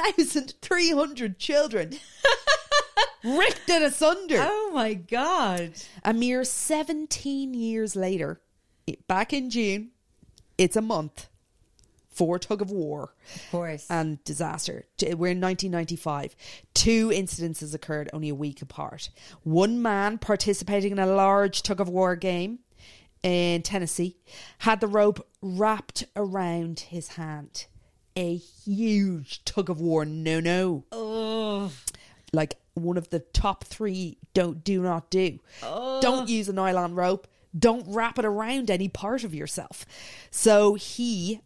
Speaker 5: 2,300 children ripped it asunder.
Speaker 6: Oh my God.
Speaker 5: A mere 17 years later, back in June, it's a month for tug of war.
Speaker 6: Of course.
Speaker 5: And disaster. We're in 1995. 2 incidences occurred only a week apart. One man participating in a large tug of war game in Tennessee had the rope wrapped around his hand. A huge tug of war no.
Speaker 6: Oh.
Speaker 5: Like one of the top 3 do not do. Don't use a nylon rope. Don't wrap it around any part of yourself. So he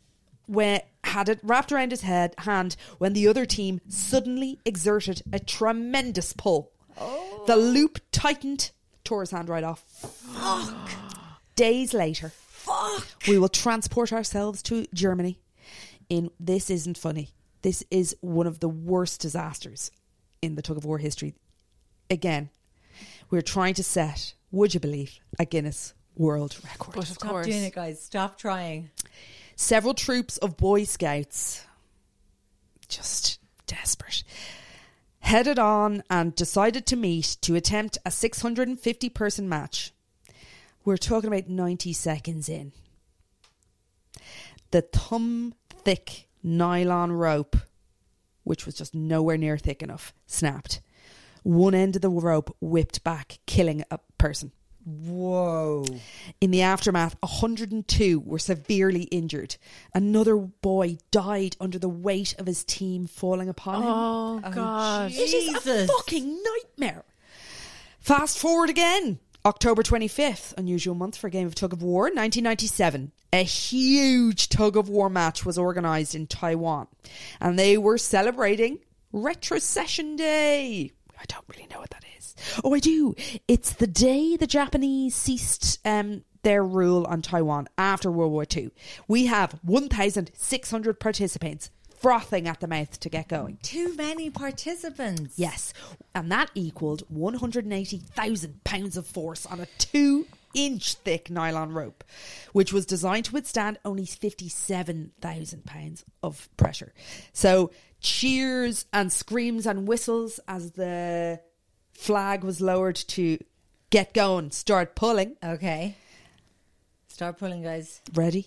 Speaker 5: had it wrapped around his hand when the other team suddenly exerted a tremendous pull. The loop tightened, tore his hand right off. Fuck. Days later, we will transport ourselves to Germany. This isn't funny. This is one of the worst disasters in the tug of war history. Again, we're trying to set, would you believe, a Guinness World Record.
Speaker 7: But of course.
Speaker 6: Stop doing it, guys. Stop trying.
Speaker 5: Several troops of Boy Scouts, just desperate, headed on and decided to meet to attempt a 650-person match. We're talking about 90 seconds in. The thumb-thick nylon rope, which was just nowhere near thick enough, snapped. One end of the rope whipped back, killing a person.
Speaker 6: Whoa.
Speaker 5: In the aftermath, 102 were severely injured. Another boy died under the weight of his team falling upon him.
Speaker 7: Oh, God.
Speaker 5: It is a fucking nightmare. Fast forward again. October 25th, unusual month for a game of tug of war, 1997. A huge tug of war match was organised in Taiwan. And they were celebrating Retrocession Day. I don't really know what that is. Oh, I do. It's the day the Japanese ceased their rule on Taiwan after World War II. We have 1,600 participants frothing at the mouth to get going.
Speaker 6: Too many participants.
Speaker 5: Yes. And that equaled 180,000 pounds of force on a 2-inch thick nylon rope, which was designed to withstand only 57,000 pounds of pressure. So cheers and screams and whistles as the flag was lowered to get going, start pulling.
Speaker 6: Okay. Start pulling, guys.
Speaker 5: Ready?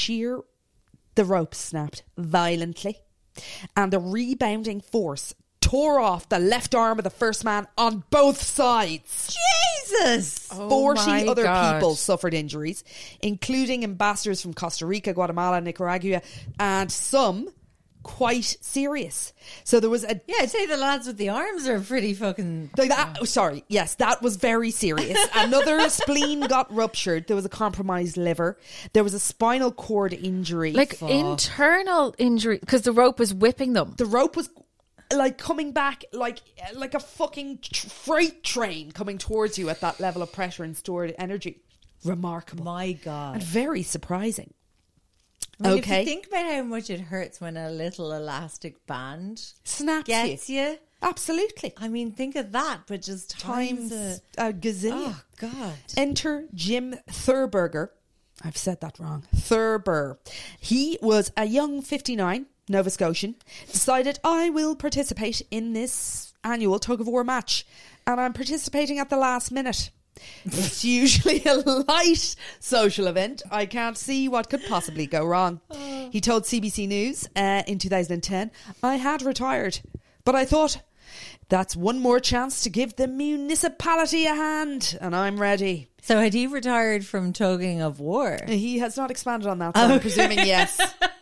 Speaker 5: The rope snapped violently and the rebounding force tore off the left arm of the first man on both sides.
Speaker 6: Jesus!
Speaker 5: 40 other
Speaker 7: God.
Speaker 5: people suffered injuries, including ambassadors from Costa Rica, Guatemala, Nicaragua, and some quite serious. So there was a...
Speaker 6: Yeah, I'd say the lads with the arms are pretty fucking...
Speaker 5: That was very serious. Another spleen got ruptured. There was a compromised liver. There was a spinal cord injury.
Speaker 7: Like internal injury, because the rope was whipping them.
Speaker 5: The rope was like coming back like a fucking freight train coming towards you at that level of pressure and stored energy. Remarkable.
Speaker 6: My God.
Speaker 5: And very surprising.
Speaker 6: I mean,
Speaker 5: Okay.
Speaker 6: if you think about how much it hurts when a little elastic band
Speaker 5: Snaps
Speaker 6: gets you.
Speaker 5: Absolutely.
Speaker 6: I mean, think of that, but just
Speaker 5: Times
Speaker 6: times
Speaker 5: a gazillion.
Speaker 6: Oh, God.
Speaker 5: Enter Jim Thurberger. I've said that wrong. Thurber. He was a young 59, Nova Scotian, decided I will participate in this annual tug-of-war match. And I'm participating at the last minute. It's usually a light social event. I can't see what could possibly go wrong. He told CBC News in 2010, I had retired, but I thought, that's one more chance to give the municipality a hand, and I'm ready.
Speaker 6: So had he retired from tugging of war?
Speaker 5: He has not expanded on that, so I'm presuming yes.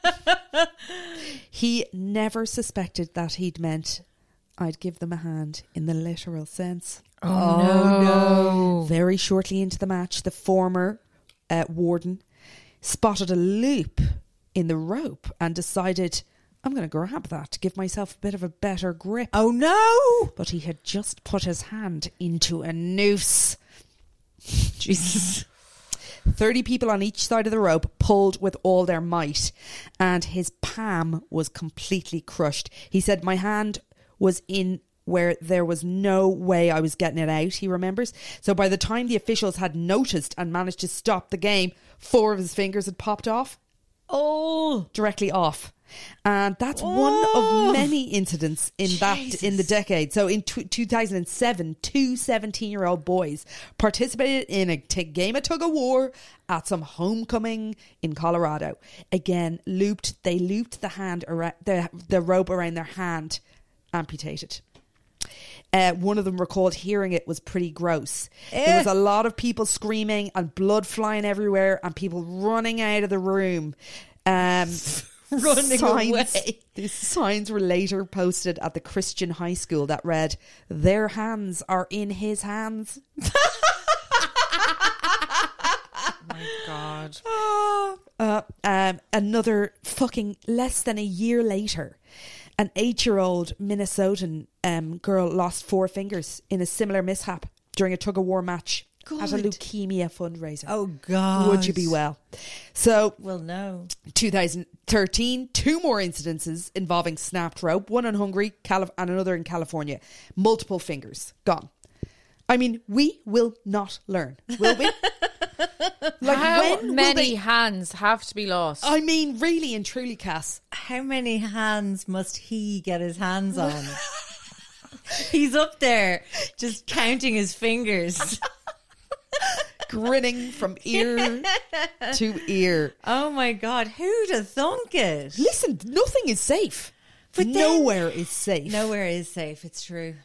Speaker 5: He never suspected that he'd meant I'd give them a hand in the literal sense.
Speaker 7: Oh, no.
Speaker 5: Very shortly into the match, the former warden spotted a loop in the rope and decided, I'm going to grab that to give myself a bit of a better grip.
Speaker 6: Oh, no!
Speaker 5: But he had just put his hand into a noose. Jesus. 30 people on each side of the rope pulled with all their might, and his palm was completely crushed. He said, my hand was in where there was no way I was getting it out, he remembers. So by the time the officials had noticed and managed to stop the game, 4 of his fingers had popped off. Oh, directly off. And that's one of many incidents in the decade. So in 2007, 2 17-year-old boys participated in a game of tug of war at some homecoming in Colorado. Again, they looped the hand around the rope around their hand, amputated. One of them recalled hearing it was pretty gross. There was a lot of people screaming and blood flying everywhere and people running out of the room.
Speaker 6: Running away.
Speaker 5: These signs were later posted at the Christian high school that read, their hands are in his hands.
Speaker 7: My God.
Speaker 5: Another fucking less than a year later, an 8-year-old Minnesotan girl lost 4 fingers in a similar mishap during a tug-of-war match at a leukemia fundraiser.
Speaker 6: Oh, God.
Speaker 5: Would you be well? So,
Speaker 6: well, no.
Speaker 5: 2013, 2 more incidences involving snapped rope, one in Hungary and another in California. Multiple fingers gone. I mean, we will not learn, will we?
Speaker 7: How many hands have to be lost?
Speaker 5: I mean, really and truly, Cass.
Speaker 6: How many hands must he get his hands on? He's up there just counting his fingers.
Speaker 5: Grinning from ear to ear.
Speaker 6: Oh my God, who'd have thunk it?
Speaker 5: Listen, nothing is safe. But nowhere is safe.
Speaker 6: Nowhere is safe, it's true.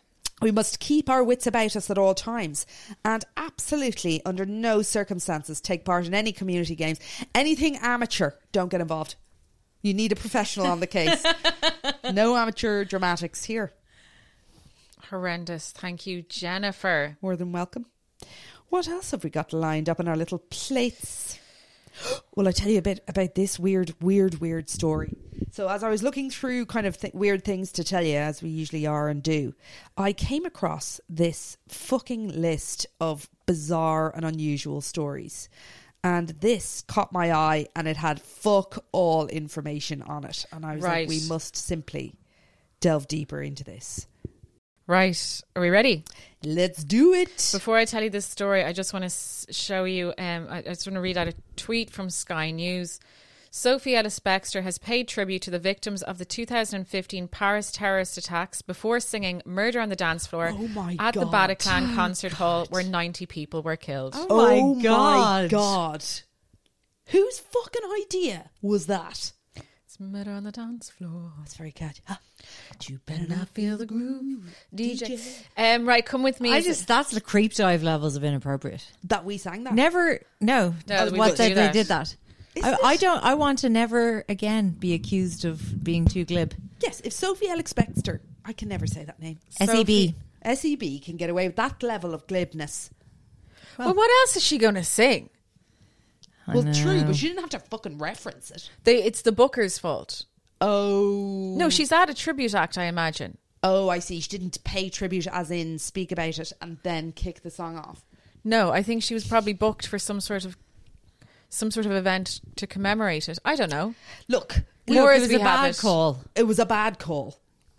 Speaker 5: We must keep our wits about us at all times and absolutely under no circumstances take part in any community games. Anything amateur, don't get involved. You need a professional on the case. No amateur dramatics here.
Speaker 7: Horrendous. Thank you, Jennifer.
Speaker 5: More than welcome. What else have we got lined up on our little plates? Well, I tell you a bit about this weird story. So as I was looking through kind of weird things to tell you, as we usually are and do, I came across this fucking list of bizarre and unusual stories. And this caught my eye and it had fuck all information on it. And I was like, we must simply delve deeper into this.
Speaker 7: Right. Are we ready?
Speaker 5: Let's do it.
Speaker 7: Before I tell you this story, I just want to show you, I just want to read out a tweet from Sky News. Sophie Ellis-Bextor has paid tribute to the victims of the 2015 Paris terrorist attacks before singing Murder on the Dance Floor at the Bataclan Concert Hall where 90 people were killed.
Speaker 5: Oh my God. Whose fucking idea was that?
Speaker 7: It's Murder on the Dance Floor.
Speaker 5: That's very catchy.
Speaker 7: You better not feel the groove, DJ. Right, come with me.
Speaker 6: That's the creep dive levels of inappropriate.
Speaker 5: That we sang that?
Speaker 6: Never, no.
Speaker 7: What
Speaker 6: they did that. I want to never again be accused of being too glib.
Speaker 5: Yes, if Sophie Ellis-Bextor, I can never say that name. SEB can get away with that level of glibness.
Speaker 7: Well, what else is she going to sing?
Speaker 5: Well, true, but she didn't have to fucking reference it.
Speaker 7: It's the booker's fault.
Speaker 5: Oh.
Speaker 7: No, she's at a tribute act, I imagine.
Speaker 5: Oh, I see. She didn't pay tribute as in speak about it and then kick the song off.
Speaker 7: No, I think she was probably booked for some sort of event to commemorate it. I don't know.
Speaker 5: Look,
Speaker 6: it was a bad call.
Speaker 5: It was a bad call.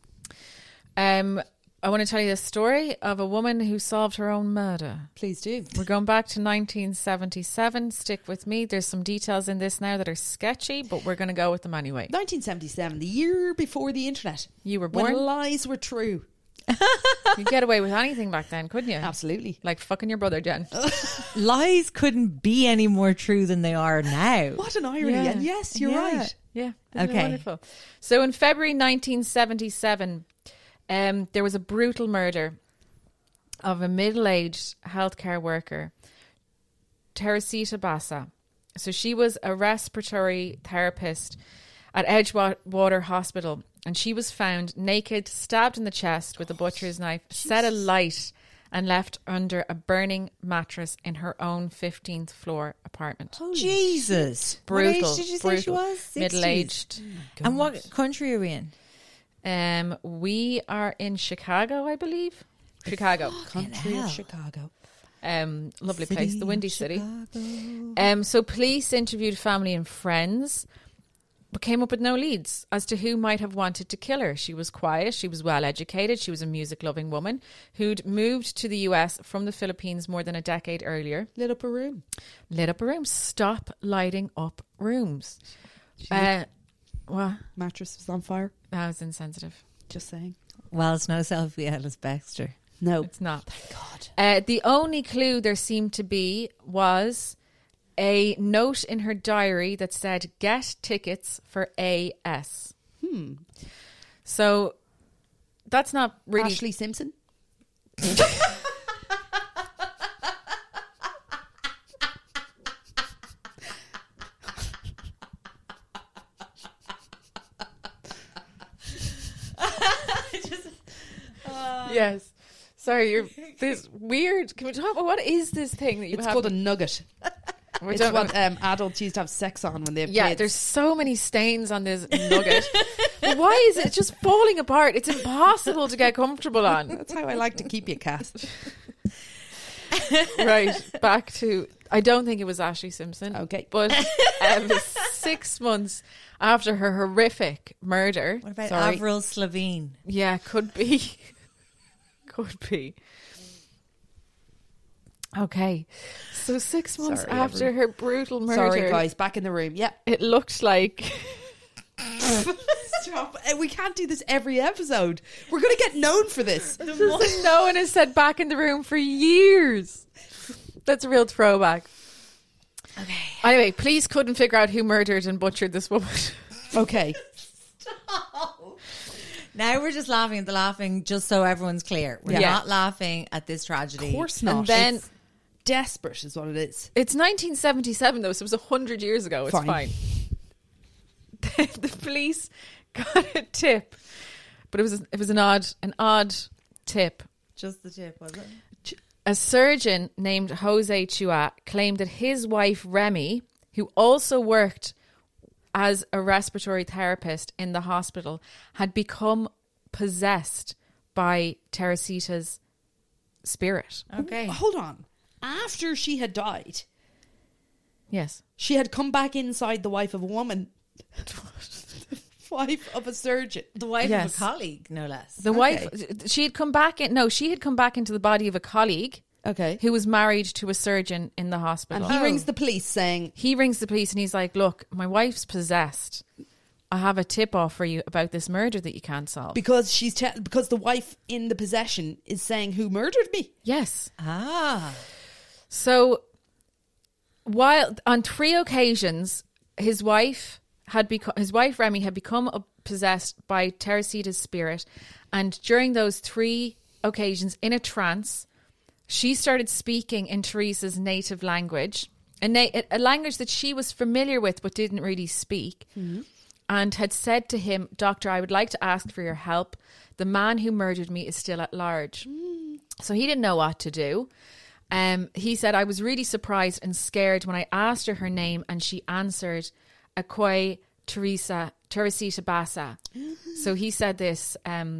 Speaker 7: I want to tell you the story of a woman who solved her own murder.
Speaker 5: Please do.
Speaker 7: We're going back to 1977. Stick with me. There's some details in this now that are sketchy, but we're going to go with them anyway.
Speaker 5: 1977, the year before the internet.
Speaker 7: You were born.
Speaker 5: When lies were true.
Speaker 7: You'd get away with anything back then, couldn't you?
Speaker 5: Absolutely.
Speaker 7: Like fucking your brother, Jen.
Speaker 6: Lies couldn't be any more true than they are now.
Speaker 5: What an irony.
Speaker 7: Yeah.
Speaker 5: And yes, you're right.
Speaker 7: Yeah.
Speaker 6: Okay.
Speaker 7: Wonderful. So in February 1977, there was a brutal murder of a middle-aged healthcare worker, Teresita Bassa. So she was a respiratory therapist at Edgewater Hospital, and she was found naked, stabbed in the chest with a butcher's knife, set alight, and left under a burning mattress in her own 15th floor apartment.
Speaker 6: Oh, Jesus.
Speaker 7: Brutal.
Speaker 6: What age did you say she was? 60s.
Speaker 7: Middle-aged.
Speaker 6: And what country are we in?
Speaker 7: We are in Chicago, I believe. Chicago.
Speaker 5: Country of Chicago.
Speaker 7: Lovely place, the Windy City. So police interviewed family and friends, but came up with no leads as to who might have wanted to kill her. She was quiet, she was well educated, she was a music-loving woman who'd moved to the US from the Philippines more than a decade earlier.
Speaker 5: Lit up a room.
Speaker 7: Stop lighting up rooms. What?
Speaker 5: Mattress was on fire.
Speaker 7: That was insensitive.
Speaker 5: Just saying.
Speaker 6: Well, it's no Sophie Ellis-Bextor.
Speaker 7: No, it's not.
Speaker 5: Thank God.
Speaker 7: The only clue there seemed to be was a note in her diary that said, "Get tickets for AS." So that's not really...
Speaker 5: Ashley Simpson?
Speaker 7: Yes. Sorry, you're this weird. Can we talk about what is this thing that you
Speaker 5: It's
Speaker 7: have?
Speaker 5: called a nugget. It's what adults used to have sex on when they have kids.
Speaker 7: There's so many stains on this nugget. Why is it just falling apart? It's impossible to get comfortable on.
Speaker 5: That's how I like to keep you, Cass.
Speaker 7: Right, back to... I don't think it was Ashley Simpson.
Speaker 5: Okay.
Speaker 7: But 6 months after her horrific murder...
Speaker 6: What about Avril Lavigne?
Speaker 7: Yeah, could be. Could be. Okay. So 6 months after her brutal murder...
Speaker 5: Sorry, guys. Back in the room. Yeah.
Speaker 7: It looked like...
Speaker 5: Stop. We can't do this every episode. We're going to get known for this.
Speaker 7: No one has said back in the room for years. That's a real throwback.
Speaker 6: Okay.
Speaker 7: Anyway, police couldn't figure out who murdered and butchered this woman.
Speaker 5: Okay.
Speaker 6: Now we're just laughing at the laughing, just so everyone's clear. We're
Speaker 7: Yeah.
Speaker 6: not laughing at this tragedy.
Speaker 5: Of course not.
Speaker 7: And then
Speaker 5: It's desperate is what it is.
Speaker 7: it's 1977 though, so it was 100 years ago. It's
Speaker 5: Fine.
Speaker 7: The police got a tip, but it was an odd tip.
Speaker 6: Just the tip, was it?
Speaker 7: A surgeon named Jose Chua claimed that his wife Remy, who also worked as a respiratory therapist in the hospital, had become possessed by Teresita's spirit.
Speaker 6: Okay.
Speaker 5: Hold on. After she had died,
Speaker 7: Yes.
Speaker 5: she had come back inside the wife of a woman. Wife of a surgeon.
Speaker 6: The wife
Speaker 7: Yes.
Speaker 6: of a colleague, no less.
Speaker 7: The wife, she had come back into the body of a colleague
Speaker 5: Okay.
Speaker 7: who was married to a surgeon in the hospital.
Speaker 5: And he rings the police saying,
Speaker 7: He rings the police and he's like, look, my wife's possessed. I have a tip off for you about this murder that you can't solve.
Speaker 5: because because the wife in the possession is saying, who murdered me?
Speaker 7: Yes.
Speaker 6: Ah.
Speaker 7: So while on 3 occasions his wife Remy had become possessed by Teresita's spirit, and during those 3 occasions in a trance she started speaking in Teresa's native language, a language that she was familiar with but didn't really speak, and had said to him, "Doctor, I would like to ask for your help. The man who murdered me is still at large." So he didn't know what to do. He said, "I was really surprised and scared when I asked her name and she answered, Akoi Teresita Basa." So he said this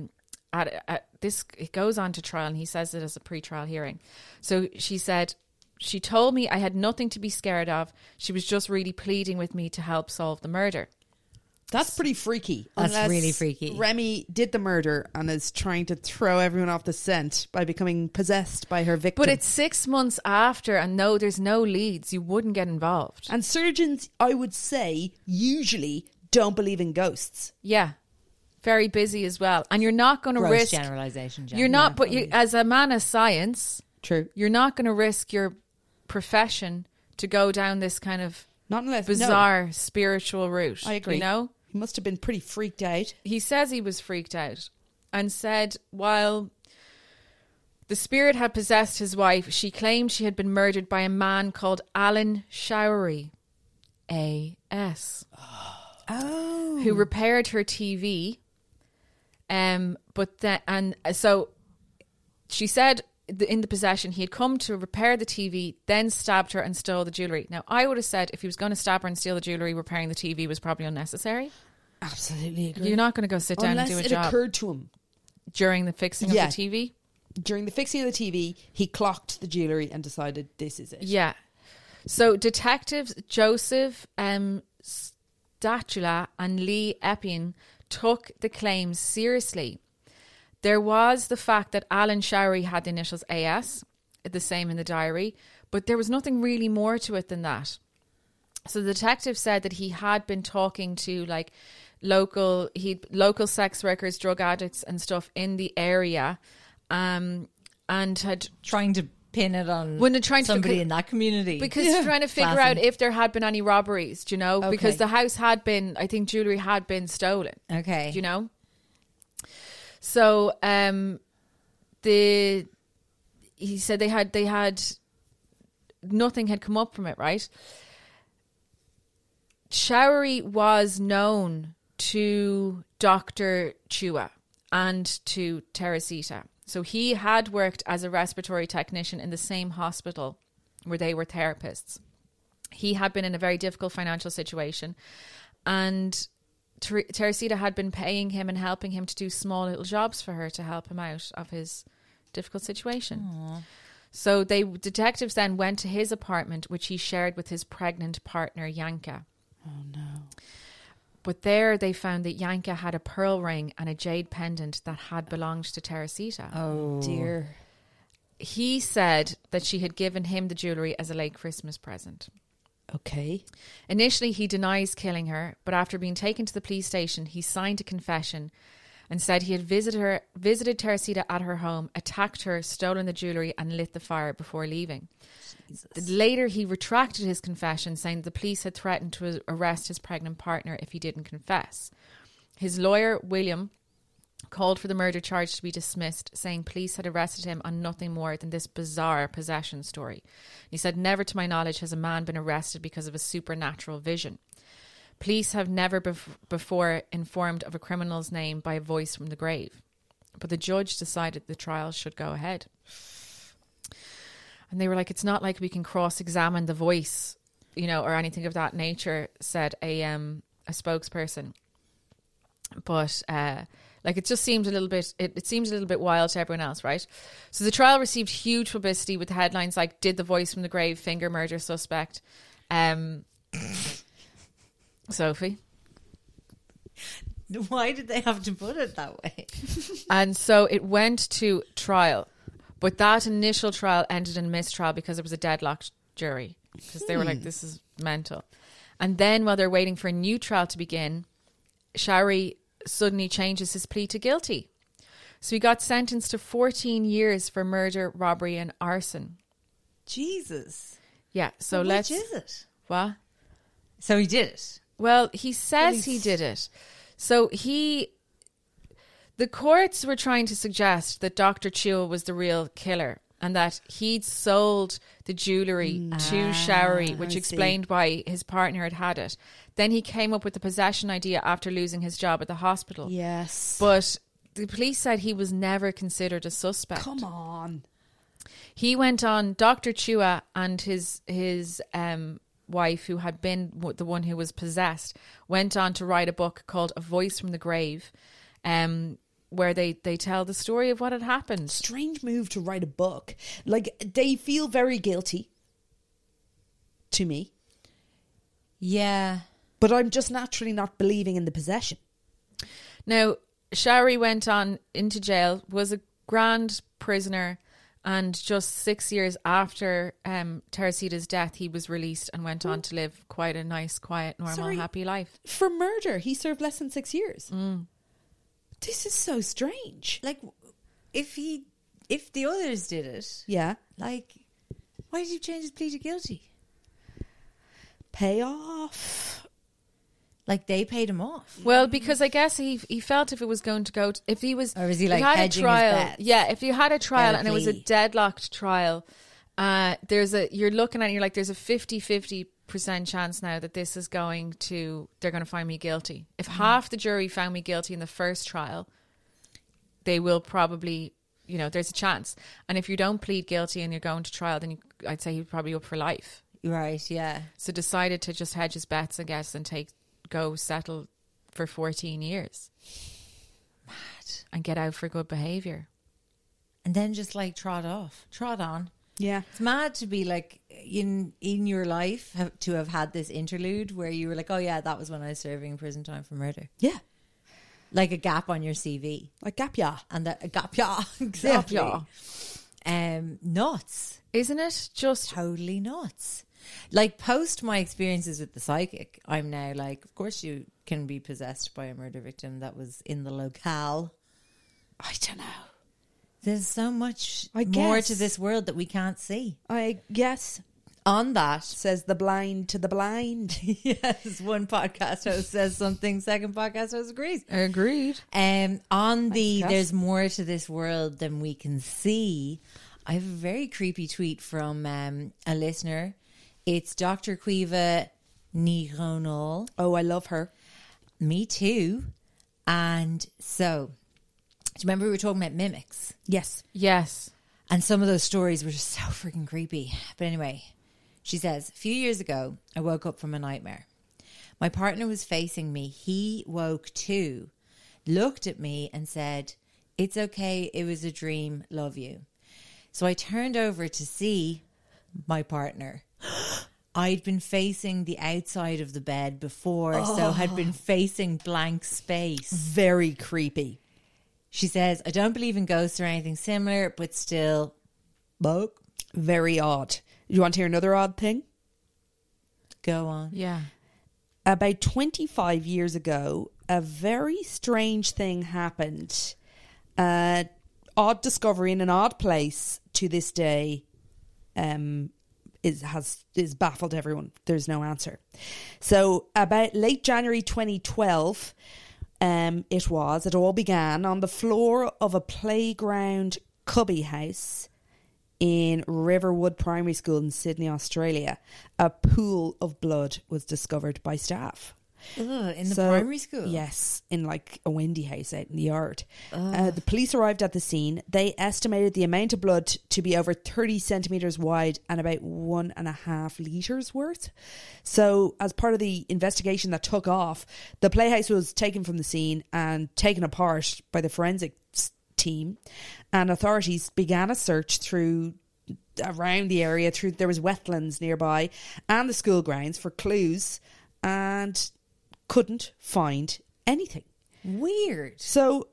Speaker 7: it goes on to trial, and he says it as a pre-trial hearing. So she said, "She told me I had nothing to be scared of. She was just really pleading with me to help solve the murder."
Speaker 5: That's pretty freaky.
Speaker 6: That's
Speaker 5: Unless
Speaker 6: really freaky.
Speaker 5: Remy did the murder and is trying to throw everyone off the scent by becoming possessed by her victim.
Speaker 7: But it's 6 months after, and no, there's no leads. You wouldn't get involved.
Speaker 5: And surgeons, I would say, usually don't believe in ghosts.
Speaker 7: Yeah. Very busy as well. And you're not going to
Speaker 6: Gross
Speaker 7: risk...
Speaker 6: generalisation, Jen.
Speaker 7: You're not, but you, as a man of science,
Speaker 5: True.
Speaker 7: you're not going to risk your profession to go down this kind of
Speaker 5: Not unless
Speaker 7: bizarre spiritual route.
Speaker 5: I agree.
Speaker 7: You know?
Speaker 5: He must have been pretty freaked out.
Speaker 7: He says he was freaked out and said while the spirit had possessed his wife, she claimed she had been murdered by a man called Alan Showery, A.S., who repaired her TV. So she said in the possession, he had come to repair the TV, then stabbed her and stole the jewellery. Now, I would have said if he was going to stab her and steal the jewellery, repairing the TV was probably unnecessary.
Speaker 5: Absolutely agree.
Speaker 7: You're not going to go sit down
Speaker 5: Unless
Speaker 7: and do a
Speaker 5: it
Speaker 7: job
Speaker 5: occurred to him.
Speaker 7: during the fixing
Speaker 5: Yeah.
Speaker 7: of the TV.
Speaker 5: During the fixing of the TV, he clocked the jewellery and decided this is it.
Speaker 7: Yeah. So detectives Joseph Statula and Lee Epping took the claims seriously. There was the fact that Alan Showery had the initials AS, the same in the diary, but there was nothing really more to it than that. So the detective said that he had been talking to like local sex workers, drug addicts and stuff in the area, and had
Speaker 6: Trying to pin it on
Speaker 7: in
Speaker 6: somebody in that community.
Speaker 7: because trying to figure
Speaker 6: Classy.
Speaker 7: out if there had been any robberies, do you know, because the house had been, I think jewellery had been stolen.
Speaker 6: Okay.
Speaker 7: Do you know? So he said they had nothing had come up from it, right? Showery was known to Dr. Chua and to Teresita. So he had worked as a respiratory technician in the same hospital where they were therapists. He had been in a very difficult financial situation, and Teresita had been paying him and helping him to do small little jobs for her to help him out of his difficult situation. Aww. So detectives then went to his apartment, which he shared with his pregnant partner, Yanka.
Speaker 5: Oh, no.
Speaker 7: But there they found that Yanka had a pearl ring and a jade pendant that had belonged to Teresita.
Speaker 5: Oh, dear.
Speaker 7: He said that she had given him the jewellery as a late Christmas present.
Speaker 5: Okay.
Speaker 7: Initially, he denies killing her, but after being taken to the police station, he signed a confession and said he had visited Teresita at her home, attacked her, stolen the jewellery and lit the fire before leaving. Jesus. Later, he retracted his confession, saying the police had threatened to arrest his pregnant partner if he didn't confess. His lawyer, William, called for the murder charge to be dismissed, saying police had arrested him on nothing more than this bizarre possession story. He said, never to my knowledge has a man been arrested because of a supernatural vision. Police have never before informed of a criminal's name by a voice from the grave. But the judge decided the trial should go ahead. And they were like, it's not like we can cross-examine the voice, you know, or anything of that nature, said a spokesperson. But like, it just seemed a little bit, it seemed a little bit wild to everyone else, right? So the trial received huge publicity with headlines like, did the voice from the grave finger murder suspect? Sophie?
Speaker 6: Why did they have to put it that way?
Speaker 7: And so it went to trial. But that initial trial ended in mistrial because there was a deadlocked jury. Because they were like, this is mental. And then while they're waiting for a new trial to begin, Showery suddenly changes his plea to guilty. So he got sentenced to 14 years for murder, robbery and arson.
Speaker 6: Jesus.
Speaker 7: Yeah, so
Speaker 6: How
Speaker 7: let's...
Speaker 6: much is it?
Speaker 7: What?
Speaker 6: So he did it.
Speaker 7: Well, he says he did it. So the courts were trying to suggest that Dr. Chua was the real killer and that he'd sold the jewellery to Showery, which explained why his partner had it. Then he came up with the possession idea after losing his job at the hospital.
Speaker 5: Yes.
Speaker 7: But the police said he was never considered a suspect.
Speaker 5: Come on.
Speaker 7: He went on, Dr. Chua and his wife, who had been the one who was possessed, went on to write a book called A Voice from the Grave, where they tell the story of what had happened.
Speaker 5: Strange move to write a book. Like, they feel very guilty to me.
Speaker 6: Yeah.
Speaker 5: But I'm just naturally not believing in the possession.
Speaker 7: Now, Showery went on into jail, was a grand prisoner, and just 6 years after Teresita's death, he was released and went on to live quite a nice, quiet, normal, happy life.
Speaker 5: For murder, he served less than 6 years. This is so strange.
Speaker 6: Like, if the others did it,
Speaker 5: Yeah.
Speaker 6: like, why did he change his plea to guilty?
Speaker 5: Payoff.
Speaker 6: Like, they paid him off.
Speaker 7: Well, because I guess he felt if it was going to go, if he was,
Speaker 6: Or was he,
Speaker 7: if
Speaker 6: like,
Speaker 7: had
Speaker 6: hedging
Speaker 7: a trial,
Speaker 6: his bets?
Speaker 7: yeah, if you had a trial
Speaker 6: Get a
Speaker 7: and it was a
Speaker 6: plea.
Speaker 7: deadlocked trial, you're looking at it, you're like, there's a 50% chance now that this is they're going to find me guilty. If half the jury found me guilty in the first trial, they will probably, you know, there's a chance. And if you don't plead guilty and you're going to trial, then I'd say he's probably up for life.
Speaker 6: Right, yeah.
Speaker 7: So decided to just hedge his bets, I guess, and go settle for 14 years. Mad. And get out for good behaviour.
Speaker 6: And then just, like, trot on.
Speaker 5: Yeah.
Speaker 6: It's mad to be, like, in your life, to have had this interlude where you were like, oh, yeah, that was when I was serving prison time for murder.
Speaker 5: Yeah.
Speaker 6: Like a gap on your CV.
Speaker 5: Like gap year.
Speaker 6: And a gap year. Exactly.
Speaker 7: Gap
Speaker 6: Nuts.
Speaker 7: Isn't it? Just
Speaker 6: Totally nuts. Like, post my experiences with the psychic, I'm now like, of course you can be possessed by a murder victim that was in the locale.
Speaker 5: I don't know.
Speaker 6: There's so much
Speaker 5: I
Speaker 6: more
Speaker 5: guess.
Speaker 6: to this world that we can't see.
Speaker 5: I guess,
Speaker 6: On that,
Speaker 5: says the blind to the blind.
Speaker 6: yes, one podcast host says something, second podcast host agrees.
Speaker 7: agreed.
Speaker 6: On the
Speaker 5: Cass.
Speaker 6: there's more to this world than we can see, I have a very creepy tweet from a listener. It's Dr. Quiva Nironol.
Speaker 5: Oh, I love her.
Speaker 6: Me too. And so, do you remember we were talking about mimics?
Speaker 5: Yes.
Speaker 7: Yes.
Speaker 6: And some of those stories were just so freaking creepy. But anyway, she says, a few years ago, I woke up from a nightmare. My partner was facing me. He woke too, looked at me and said, it's okay, it was a dream, love you. So I turned over to see my partner. I'd been facing the outside of the bed before, so had been facing blank space.
Speaker 5: Very creepy.
Speaker 6: She says, I don't believe in ghosts or anything similar, but still, bug.
Speaker 5: Very odd. You want to hear another odd thing?
Speaker 6: Go on.
Speaker 7: Yeah.
Speaker 5: About 25 years ago, a very strange thing happened. Odd discovery in an odd place to this day is baffled everyone. There's no answer. So about late January 2012, It all began on the floor of a playground cubby house in Riverwood Primary School in Sydney, Australia. A pool of blood was discovered by staff.
Speaker 6: In the primary school?
Speaker 5: Yes, in like a Wendy house out in the yard. The police arrived at the scene. They estimated the amount of blood to be over 30 centimetres wide and about 1.5 litres worth. So as part of the investigation that took off, the playhouse was taken from the scene and taken apart by the forensics team, and authorities began a search around the area. There was wetlands nearby and the school grounds for clues, and couldn't find anything.
Speaker 6: Weird.
Speaker 5: So,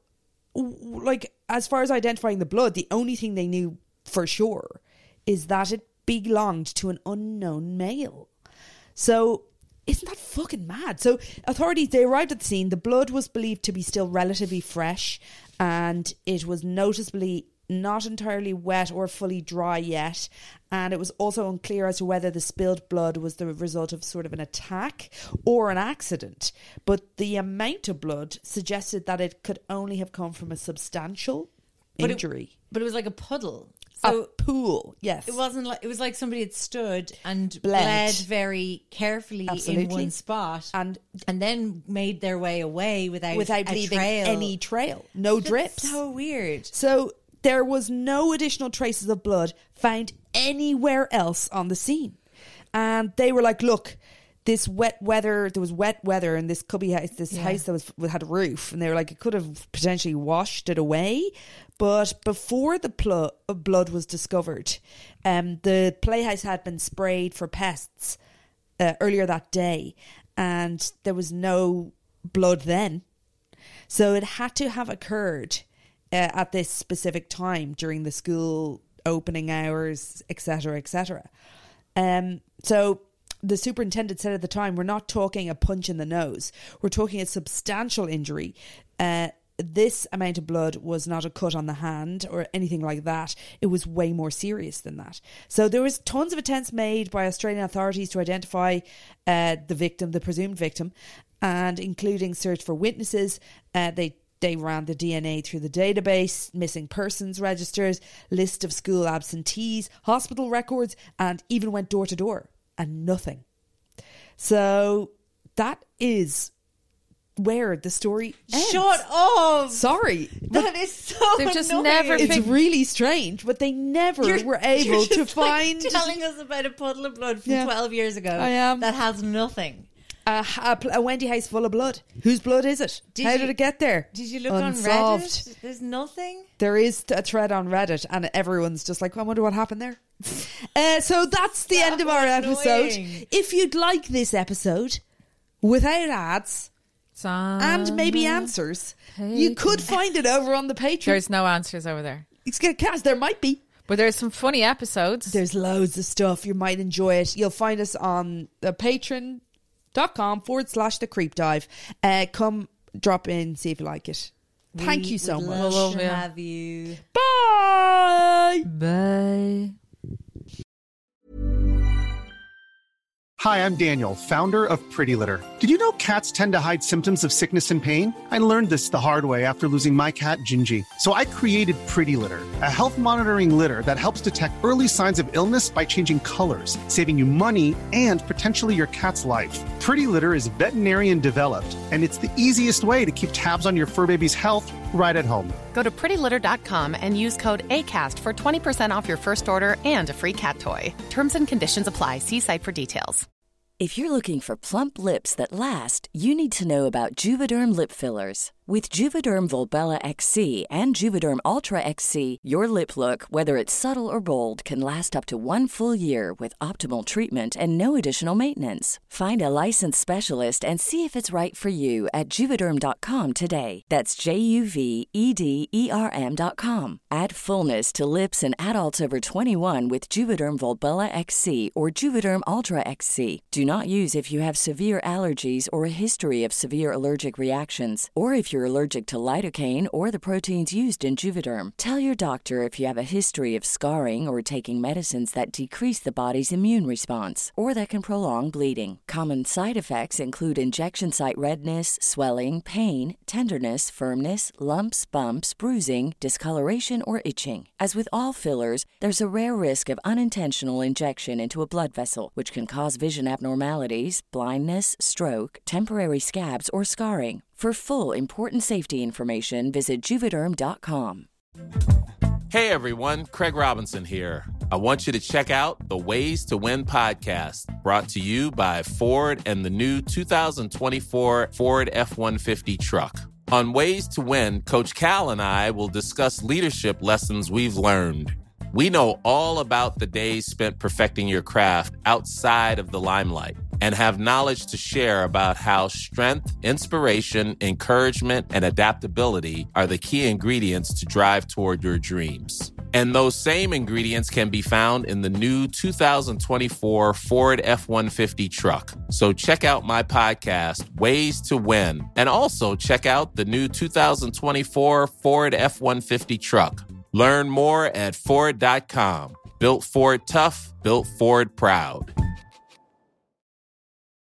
Speaker 5: like, as far as identifying the blood, the only thing they knew for sure is that it belonged to an unknown male. So, isn't that fucking mad? So, authorities, they arrived at the scene. The blood was believed to be still relatively fresh, and it was noticeably not entirely wet or fully dry yet, and it was also unclear as to whether the spilled blood was the result of sort of an attack or an accident. But the amount of blood suggested that it could only have come from a substantial injury.
Speaker 6: But it was like a puddle. So
Speaker 5: a pool, yes.
Speaker 6: It was like somebody had stood and bled very carefully in one spot and then made their way away without
Speaker 5: leaving
Speaker 6: trail.
Speaker 5: any trail. No drips.
Speaker 6: So weird.
Speaker 5: So there was no additional traces of blood found anywhere else on the scene. And they were like, look, there was wet weather in this cubby house, house that had a roof. And they were like, it could have potentially washed it away. But before the blood was discovered, the playhouse had been sprayed for pests earlier that day. And there was no blood then. So it had to have occurred at this specific time during the school opening hours, etc., etc. So the superintendent said at the time, we're not talking a punch in the nose. We're talking a substantial injury. This amount of blood was not a cut on the hand or anything like that. It was way more serious than that. So there was tons of attempts made by Australian authorities to identify the presumed victim, and including search for witnesses. They ran the DNA through the database, missing persons registers, list of school absentees, hospital records, and even went door to door, and nothing. So that is where the story ends.
Speaker 6: Shut up!
Speaker 5: Sorry.
Speaker 6: That is so
Speaker 7: They've just
Speaker 6: annoying.
Speaker 7: never
Speaker 5: It's really strange, but they never were able to find...
Speaker 6: telling us about a puddle of blood from 12 years ago.
Speaker 5: I am.
Speaker 6: That has nothing.
Speaker 5: A Wendy house full of blood. Whose blood is it? How did it get there?
Speaker 6: Did you look
Speaker 5: Unsolved.
Speaker 6: on Reddit? There's nothing.
Speaker 5: There is a thread on Reddit, and everyone's just like, I wonder what happened there. So that's the end of our episode. If you'd like this episode without ads and maybe answers, you could find it over on the Patreon.
Speaker 7: There's no answers over there.
Speaker 5: There might be.
Speaker 7: But there's some funny episodes.
Speaker 5: There's loads of stuff. You might enjoy it. You'll find us on the patreon.com/The Creep Dive. Come drop in, see if you like it. Thank you so much.
Speaker 6: Love to have you.
Speaker 5: Bye.
Speaker 7: Bye.
Speaker 9: Hi, I'm Daniel, founder of Pretty Litter. Did you know cats tend to hide symptoms of sickness and pain? I learned this the hard way after losing my cat, Gingy. So I created Pretty Litter, a health monitoring litter that helps detect early signs of illness by changing colors, saving you money and potentially your cat's life. Pretty Litter is veterinarian developed, and it's the easiest way to keep tabs on your fur baby's health right at home.
Speaker 10: Go to prettylitter.com and use code ACAST for 20% off your first order and a free cat toy. Terms and conditions apply. See site for details.
Speaker 11: If you're looking for plump lips that last, you need to know about Juvederm lip fillers. With Juvederm Volbella XC and Juvederm Ultra XC, your lip look, whether it's subtle or bold, can last up to 1 full year with optimal treatment and no additional maintenance. Find a licensed specialist and see if it's right for you at Juvederm.com today. That's JUVEDERM.com. Add fullness to lips in adults over 21 with Juvederm Volbella XC or Juvederm Ultra XC. Do not use if you have severe allergies or a history of severe allergic reactions, or if you're you're allergic to lidocaine or the proteins used in Juvederm. Tell your doctor if you have a history of scarring or taking medicines that decrease the body's immune response or that can prolong bleeding. Common side effects include injection site redness, swelling, pain, tenderness, firmness, lumps, bumps, bruising, discoloration, or itching. As with all fillers, there's a rare risk of unintentional injection into a blood vessel, which can cause vision abnormalities, blindness, stroke, temporary scabs, or scarring. For full, important safety information, visit Juvederm.com.
Speaker 12: Hey everyone, Craig Robinson here. I want you to check out the Ways to Win podcast, brought to you by Ford and the new 2024 Ford F-150 truck. On Ways to Win, Coach Cal and I will discuss leadership lessons we've learned. We know all about the days spent perfecting your craft outside of the limelight and have knowledge to share about how strength, inspiration, encouragement, and adaptability are the key ingredients to drive toward your dreams. And those same ingredients can be found in the new 2024 Ford F-150 truck. So check out my podcast, Ways to Win, and also check out the new 2024 Ford F-150 truck. Learn more at Ford.com. Built Ford tough, built Ford proud.